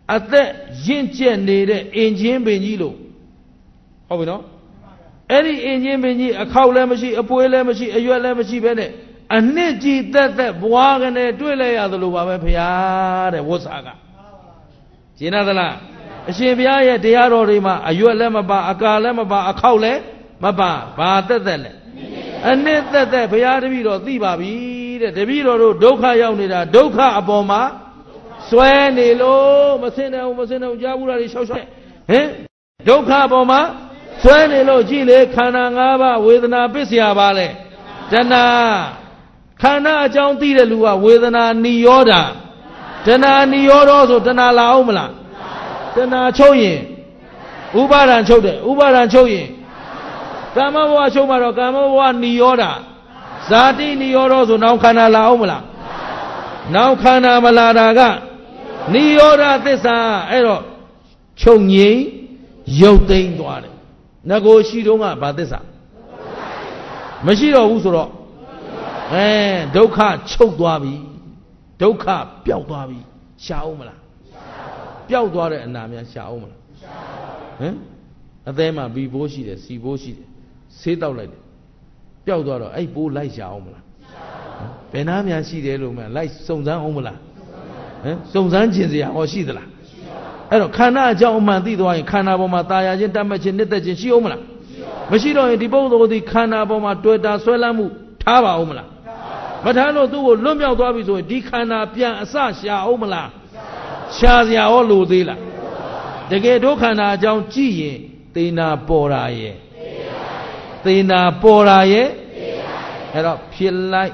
အသက်ရင့်ကျက်နေတဲ့အင်ဂျင်ပင်ကြီးလို့ဟုတ်ပြီနော်အဲ့ဒီအင်ဂျင်ပင်ကြီးအခောက်လည်းမရှိအပွေးလည်းမရှိအရွက်လည်းမရှိပဲနဲ့အနှစ်ကြီးသက်သက်ဘွားကနေတွေ့လဲရသလိုပါပဲဖရာတဲ့ဝတ်စာကရှင်းသလားအရှင်ဘုရားရဲ့တရားတော်တွေမှာအရွက်လည်းမပါအကာလည်းမပါအခောက်လည်းမပါဘာသက်သက်လဲအနှစ်သက်သက်ဘုရားတပည့်တော်သိပါပြီတဲ့တပည့်တော်တို့ဒုက္ခရောက်နေတာဒုက္ခအပေါ်မှာစွဲနေလို့မစင်တယ်မစင်တယ်ကြားဘူးလားဒီရှောက်ရှောက်ဟင်ဒုက္ခအပေါ်မှာစွဲနေလို့ကြည့်လေခန္ဓာ၅ပါးဝေဒနာပစ္စယပါလေတဏှာခန္ဓာအကြောင်းသိတဲ့လူကဝေဒနာနိရောဓတဏှာနိရောဓဆိုတဏှာလာအောင်မလားတဏှာချုပ်ရင်ဥပါဒံချုပ်တယ်ဥပါဒံချုပ်ရင်ကာမဘဝချုပ်မှာတော့ကာမဘဝနိရောဓဇာတိနိရောဓဆိုနောက်ခန္ဓာလာအောင်မလားနောက်ခန္ဓာမလာတာကနိရောဓသစ္စာအဲ့တော့ချုပ်ငြိမ်းရုပ်သိမ်းသွားတယ်ငကိုရှိတုန်းကဘာသစ္စာမရှိတော့ဘူးဆိုတော့အဲဒုက္ခချုပ်သွားပြီဒုက္ခပျောက်သွားပြီရှားအောင်မလားပျောက်သွားတဲ့အနာများရှားအောင်မလားဟမ်အသေးမှာဘီဘိုးရှိတယ်စီဘိုးရှိတယ်ဆေးတောက်လိုက်တယ်ပျောက်သွားတော့အဲ့ဘိုးလိုက်ရှားအောင်မလားဘယ်နာများရှိတယ်လို့မှလိုက်စုံစမ်းအောင်မလားဟမ်စုံစမ်းခြင်းစရာဟောရှိသလားအဲ့တော့ခန္ဓာအကြောင်းအမှန်သိသွားရင်ခန္ဓာပေါ်မှာตายာခြင်းတတ်မှတ်ခြင်းနှစ်သက်ခြင်းရှိအောင်မလားမရှိတော့ရင်ဒီပုဂ္ဂိုလ်ဒီခန္ဓာပေါ်မှာတွေ့တာဆွဲလမ်းမှုထားပါအောင်မလားမထားလို့သူ့ကိုလွတ်မြောက်သွားပြီဆိုရင်ဒီခန္ဓာပြန်အစရှာအောင်မလားရှာစရာရောလိုသေးလားတကယ်ဒုက္ခန္ဓာအကြောင်းကြည့်ရင်သေနာပေါ်တာရဲ့သေနာပေါ်တာရဲ့အဲ့တော့ဖြစ်လိုက်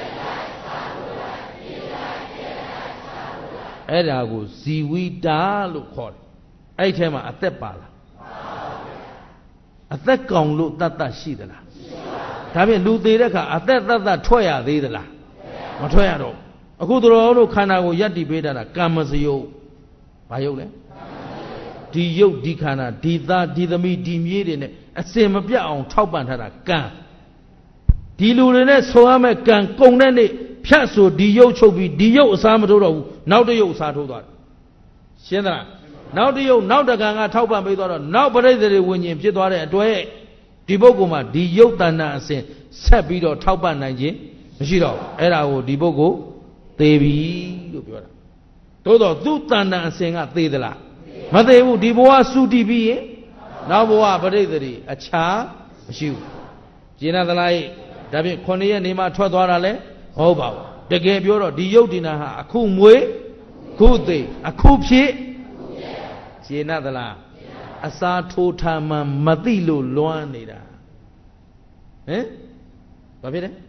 အဲ့ဒါကိုဇီဝိတာလို့ခေါ်တယ်အဲ့ထဲမှာအသက်ပါလားအသက်ကောင်လို့တတ်တတ်ရှိသလားဒါဖြင့်လူသေးတဲ့အခါအသက်တတ်တတ်ထွက်ရသေးသလားမထွက်ရတော့အခုတော်တို့ခန္ဓာကိုယက်တည်ပေးတာကကာမစယုတ်ဘာယုတ်လဲဒီယုတ်ဒီခန္ဓာဒီသားဒီသမီးဒီမြေးတွေနဲ့အစင်မပြတ်အောင်ထောက်ပံ့ထားတာကံဒီလူတွေနဲ့ဆိုရမယ့်ကံကုန်တဲ့နေ့ဖြတ်ဆိုဒီယုတ်ချုပ်ပြီးဒီယုတ်အစားမထိုးတော့ဘူးနောက်တစ်ယုတ်အစားထိုးသွားတယ်ရှင်းသလားနောက်တစ်ယုတ်နောက်တကံကထောက်ပံ့ပေးသွားတော့နောက်ပရိသေတွေဝิญဉ်ဖြစ်သွားတဲ့အတွက်ဒီပုဂ္ဂိုလ်မှာဒီယုတ်တဏ္ဍအစဉ်ဆက်ပြီးတော့ထောက်ပံ့နိုင်ခြင်းမရှိတော့ဘူးအဲ့ဒါကိုဒီပုဂ္ဂိုလ်သေပြီလို့ပြောတာသို့တော့သူ့တဏ္ဍအစဉ်ကသေသလားမသေဘူးဒီဘဝစုတည်ပြီးရင်နောက်ဘဝပရိသေတွေအခြားမရှိဘူးကျင်နာသလားဒါဖြင့်ခုနှစ်ရက်နေမှထွက်သွားတာလဲမဟုတ်ပါဘူးတကယ်ပြောတော့ဒီယုတ်ဒီနာဟာအခုမွေးခုသေးအခုဖြစ်ကျင်နာသလားအစာထိုးထားမှမသိလို့လွမ်းနေတာဟင်ဘာဖြစ်လဲ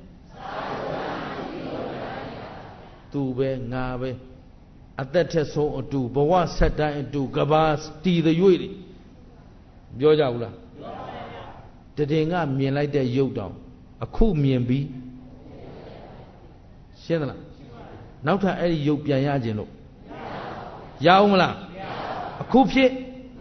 သူပဲငါပဲအသက်ထက်ဆုံးအတူဘဝဆက်တိုင်းအတူကဘာတီtheရွေ့တွေပြောကြဘူးလားတည်ငါမြင်လိုက်တဲ့ရုပ်တောင်အခုမြင်ပြီးရှင်းသလားနောက်ထပ်အဲ့ဒီရုပ်ပြန်ရခြင်းလို့ရအောင်မလားအခုဖြစ်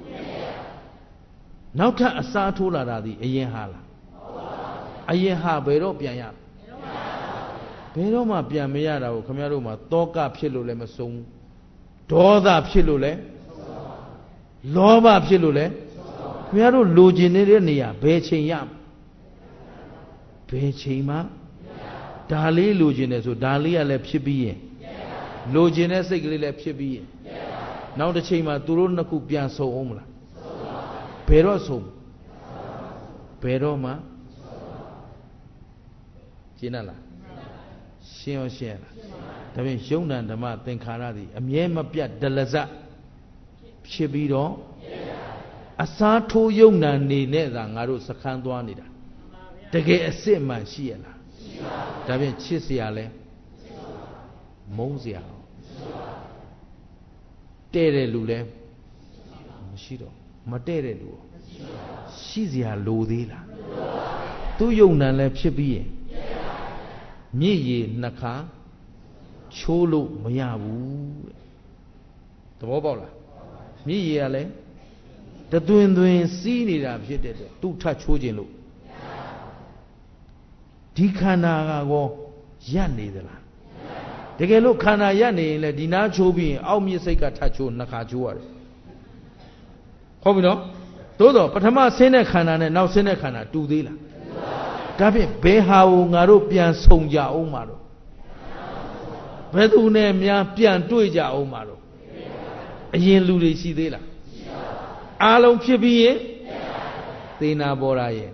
နောက်ထပ်အစားထိုးလာတာဒီအရင်ဟာလားအရင်ဟာဘယ်တော့ပြန်ရဘယ်တော့မှပြန်မရတာကိုခင်ဗျားတို့မှာတောကဖြစ်လို့လည်းမဆုံးဒေါသဖြစ်လို့လည်းလောဘဖြစ်လို့လည်းခင်ဗျားတို့လိုချင်နေတဲ့နေရာဘယ်ချိန်ရဘယ်ချိန်မှဒါလေးလိုချင်တယ်ဆိုဒါလေးကလည်းဖြစ်ပြီးရင်လိုချင်တဲ့စိတ်ကလေးလည်းဖြစ်ပြီးရင်နောက်တစ်ချိန်မှာသူတို့နှစ်ခုပြန်ဆုံအောင်မလားဘယ်တော့ဆုံဘယ်တော့မှရှင်းလားရှင်းရောရှင်းလားဒါဖြင့်ယုံနာဓမ္မသင်္ခါရသည်အမြဲမပြတ်ဒလဇဖြစ်ပြီးတော့အစားထိုးယုံနာနေနဲ့သာငါတို့စခန်းသွားနေတာတကယ်အစ်စ်မှန်ရှိရလားဒါဖြင့်ချစ်เสียလဲမုန်းเสียတဲ့တဲ့လူလဲမရှိတော့မတဲ့တဲ့လူရှိเสียလိုသေးလားသူယုံနာလဲဖြစ်ပြီးရင်မြစ်ရည်နှစ်ခါချိုးလို့မရဘူးတဲ့သဘောပေါက်လားမြစ်ရည်ကလည်းတသွင်သွင်စီးနေတာဖြစ်တဲ့အတွက်သူ့ထချိုးခြင်းလို့ဒီခန္ဓာကကောရပ်နေသလားတကယ်လို့ခန္ဓာရပ်နေရင်လေဒီနာချိုးပြီးရင်အောက်မြစ်စိတ်ကထချိုးနှစ်ခါချိုးရတယ်ဟုတ်ပြီနော်သို့တော့ပထမဆင်းတဲ့ခန္ဓာနဲ့နောက်ဆင်းတဲ့ခန္ဓာတူသေးလားဒါဖြင့်ဘယ်ဟာကိုငါတို့ပြန်ဆုံကြအောင်မှာတော့ဘယ်သူနဲ့များပြန်တွေ့ကြအောင်မှာတော့အရင်လူတွေရှိသေးလားအားလုံးဖြစ်ပြီးရင်သေနာပေါ်တာရဲ့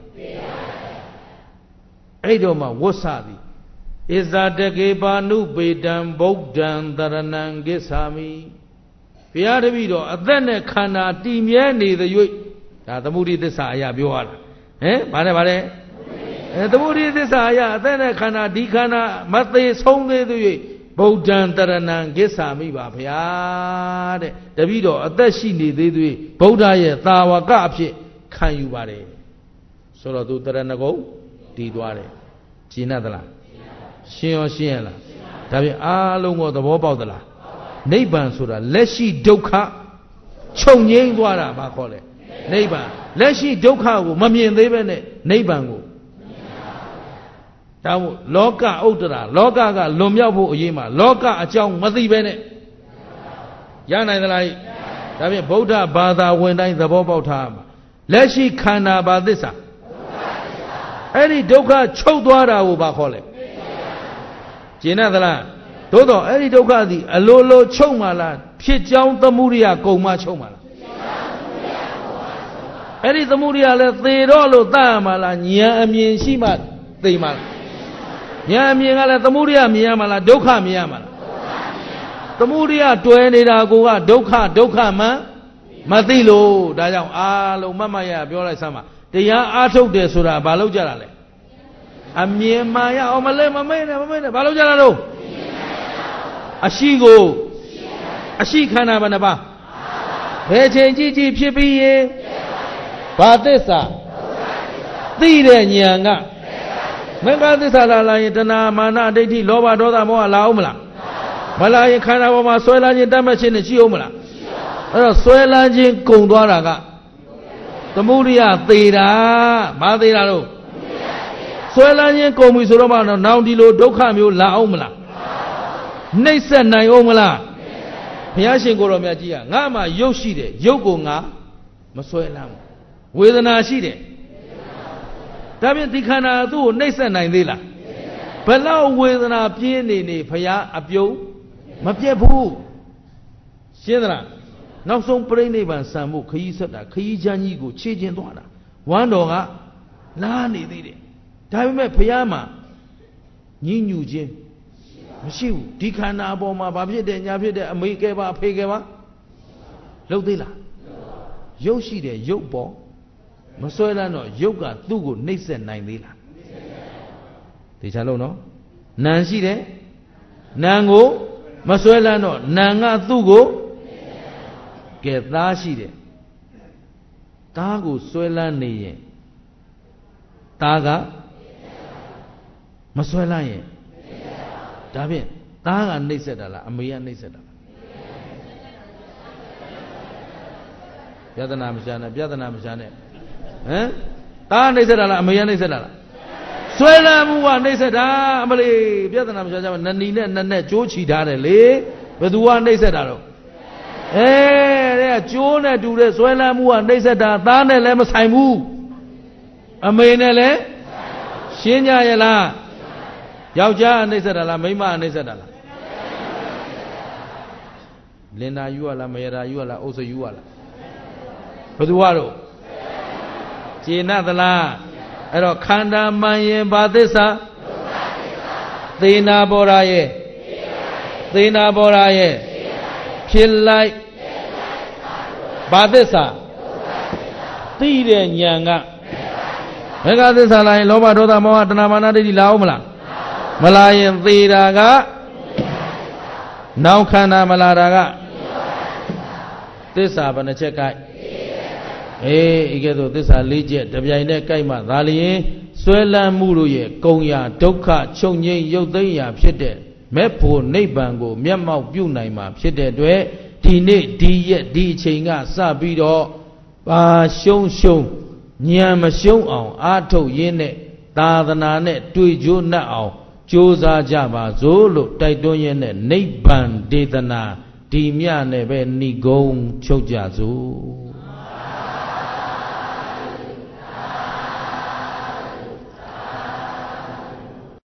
အဲ့တော့မှဝဋ္ဆသည်ဣဇာတကေပါဏုပေတံဗုဒ္ဓံတရဏံကိစ္ဆာမိဘုရားတပည့်တော်အသက်နဲ့ခန္ဓာတည်မြဲနေသည်၍ဒါသမုဒိသစ္စာအရာပြောရတာဟမ်ဗါတယ်ဗါတယ်အဲသမုဒိသစ္စာအရာအသက်နဲ့ခန္ဓာဒီခန္ဓာမသေးဆုံးသေးသည်၍ဗုဒ္ဓံတရဏံကိစ္ဆာမိပါဗျာတဲ့တပည့်တော်အသက်ရှိနေသေးသည်ဗုဒ္ဓရဲ့သာဝကအဖြစ်ခံယူပါတယ်ဆိုတော့သူတရဏဂုံတည်သွားတယ်ရှင်းသလားရှင်းရောရှင်းရလားဒါဖြင့်အားလုံးကိုသဘောပေါက်သလားနိဗ္ဗာန်ဆိုတာလက်ရှိဒုက္ခချုပ်ငြိမ်းသွားတာဘာခေါ်လဲနိဗ္ဗာန်လက်ရှိဒုက္ခကိုမမြင်သေးပဲနဲ့နိဗ္ဗာန်ကိုဒါမို့လောကဥဒ္ဒရာလောကကလွန်မြောက်ဖို့အရေးမှာလောကအကြောင်းမသိပဲနဲ့ရနိုင်သလားဒါဖြင့်ဗုဒ္ဓဘာသာဝင်တိုင်းသဘောပေါက်ထားမှာလက်ရှိခန္ဓာဘာသစ္စာအဲ့ဒီဒုက္ခချုပ်သွားတာကိုဘာခေါ်လဲကျင်သလားသို့တော့အဲ့ဒီဒုက္ခသည်အလိုလိုချုပ်မှလားဖြစ်ကြောင်းသမှုရိယကုံမှချုပ်မှလားအဲ့ဒီသမှုရိယလည်းသေတော့လို့တတ်ရမှလားဉာဏ်အမြင်ရှိမှသိမှလားဉာဏ်အမြင်ကလည်းသမှုရိယမြင်ရမှလားဒုက္ခမြင်ရမှလားသမှုရိယတွယ်နေတာကိုကဒုက္ခဒုက္ခမှမသိလို့ဒါကြောင့်အားလုံးမမရပြောလိုက်စမ်းပါတရားအားထုတ်တယ်ဆိုတာဘာလို့ကြတာလဲအမြင်မှန်ရအောင်မလဲမမိတ်နဲ့မမိတ်နဲ့ဘာလို့ကြတာတော့အရှိကိုအရှိခန္ဓာဘယ်နှပါဘယ်ချိန်ကြည့်ကြည့်ဖြစ်ပြီးရင်ဘာသစ္စာသိတဲ့ဉာဏ်ကမင်္ဂသစ္စာလာရင်တဏှာမာနဒိဋ္ဌိလောဘဒေါသမောဟလာအောင်မလားမလာရင်ခန္ဓာပေါ်မှာဆွဲလာခြင်းတတ်မှတ်ခြင်းနဲ့ရှိအောင်မလားအဲ့တော့ဆွဲလာခြင်းကုံသွားတာကသမုဒိယသေးတာဘာသေးတာတော့ဆွဲလာခြင်းကုံပြီဆိုတော့မှနောင်ဒီလိုဒုက္ခမျိုးလာအောင်မလားနှိမ့်ဆက်နိုင်အောင်မလားဘုရားရှင်ကိုယ်တော်မြတ်ကြီးကငါမှရုပ်ရှိတယ်ရုပ်ကိုငါမဆွဲလမ်းဘူးဝေဒနာရှိတယ်ဒါဖြင့်ဒီခန္ဓာသူ့ကိုနှိမ့်ဆက်နိုင်သေးလားဘယ်လောက်ဝေဒနာပြင်းနေနေဘုရားအပြုံးမပြတ်ဘူးရှင်းသလားနောက်ဆုံးပြိဋိဘံဆံမှုခရီးဆက်တာခရီးချမ်းကြီးကိုခြေကျင်သွားတာဝမ်းတော်ကလားနေသေးတယ်ဒါပေမဲ့ဘုရားမှာညှဉ်းညူခြင်းမရှိဘူးဒီခန္ဓာအပေါ်မှာဘာဖြစ်တယ်ညာဖြစ်တယ်အမေကဲပါအဖေကဲပါလှုပ်သေးလားရုပ်ရှိတယ်ရုပ်ပေါ်မဆွဲလန်းတော့ရုပ်ကသူ့ကိုနှိပ်စက်နိုင်သေးလားဒီချလုံးနော်နာမ်ရှိတယ်နာမ်ကိုမဆွဲလန်းတော့နာမ်ကသူ့ကိုကဲသားရှိတယ်သားကိုဆွဲလန်းနေရင်သားကမဆွဲလန်းရင်ဒါဖြင့်သားကနှိပ်စက်တာလားအမေကနှိပ်စက်တာလားပြဿနာမရှာနဲ့ပြဿနာမရှာနဲ့ဟမ်သားနှိပ်စက်တာလားအမေကနှိပ်စက်တာလားဆွဲလန်းမှုကနှိပ်စက်တာအမလေးပြဿနာမရှာကြပါနနီနဲ့နနဲ့ကြိုးချီထားတယ်လေဘယ်သူကနှိပ်စက်တာတော့အဲတဲ့ကျိုးနဲ့တူတဲ့ဆွဲလန်းမှုကနှိပ်စက်တာသားနဲ့လည်းမဆိုင်ဘူးအမေနဲ့လည်းရှင်းကြရဲ့လားယောက်ျားအနှိမ့်ဆက်တာလားမိန်းမအနှိမ့်ဆက်တာလားလင်နာယူရလားမရတာယူရလားအုပ်စယူရလားဘယ်သူကတော့ကျေနပ်သလားအဲ့တော့ခန္ဓာမှန်ရင်ဘာသစ္စာသေနာပေါ်ရာရဲ့သေနာပေါ်ရာရဲ့ဖြစ်လိုက်ဘာသစ္စာသိတဲ့ဉာဏ်ကမေဃသစ္စာလာရင်လောဘဒေါသမောဟတဏှာမာနဒိဋ္ဌိလာအောင်မလားမလာရင်သေတာကနောက်ခန္ဓာမလာတာကသစ္စာဘယ်နှချက်ကိုက်အေးဤကဲ့သို့သစ္စာ၄ချက်တပြိုင်တည်းကိုက်မှသာလျင်ဆွဲလန်းမှုတို့ရဲ့ကုံရာဒုက္ခချုပ်ငြိမ်းရုပ်သိမ်းရာဖြစ်တဲ့မဲ့ဖို့နိဗ္ဗာန်ကိုမျက်မှောက်ပြုနိုင်မှာဖြစ်တဲ့အတွက်ဒီနေ့ဒီရက်ဒီအချိန်ကစပြီးတော့ပါရှုံးရှုံးဉာဏ်မရှုံးအောင်အာထုတ်ရင်းနဲ့သာသနာနဲ့တွေ့ကြိုးနှက်အောင်ကြိုးစားကြပါစို့လို့တိုက်တွန်းရင်းနဲ့နိဗ္ဗာန်ဒေသနာဒီမြနဲ့ပဲဏိဂုံးချုပ်ကြစို့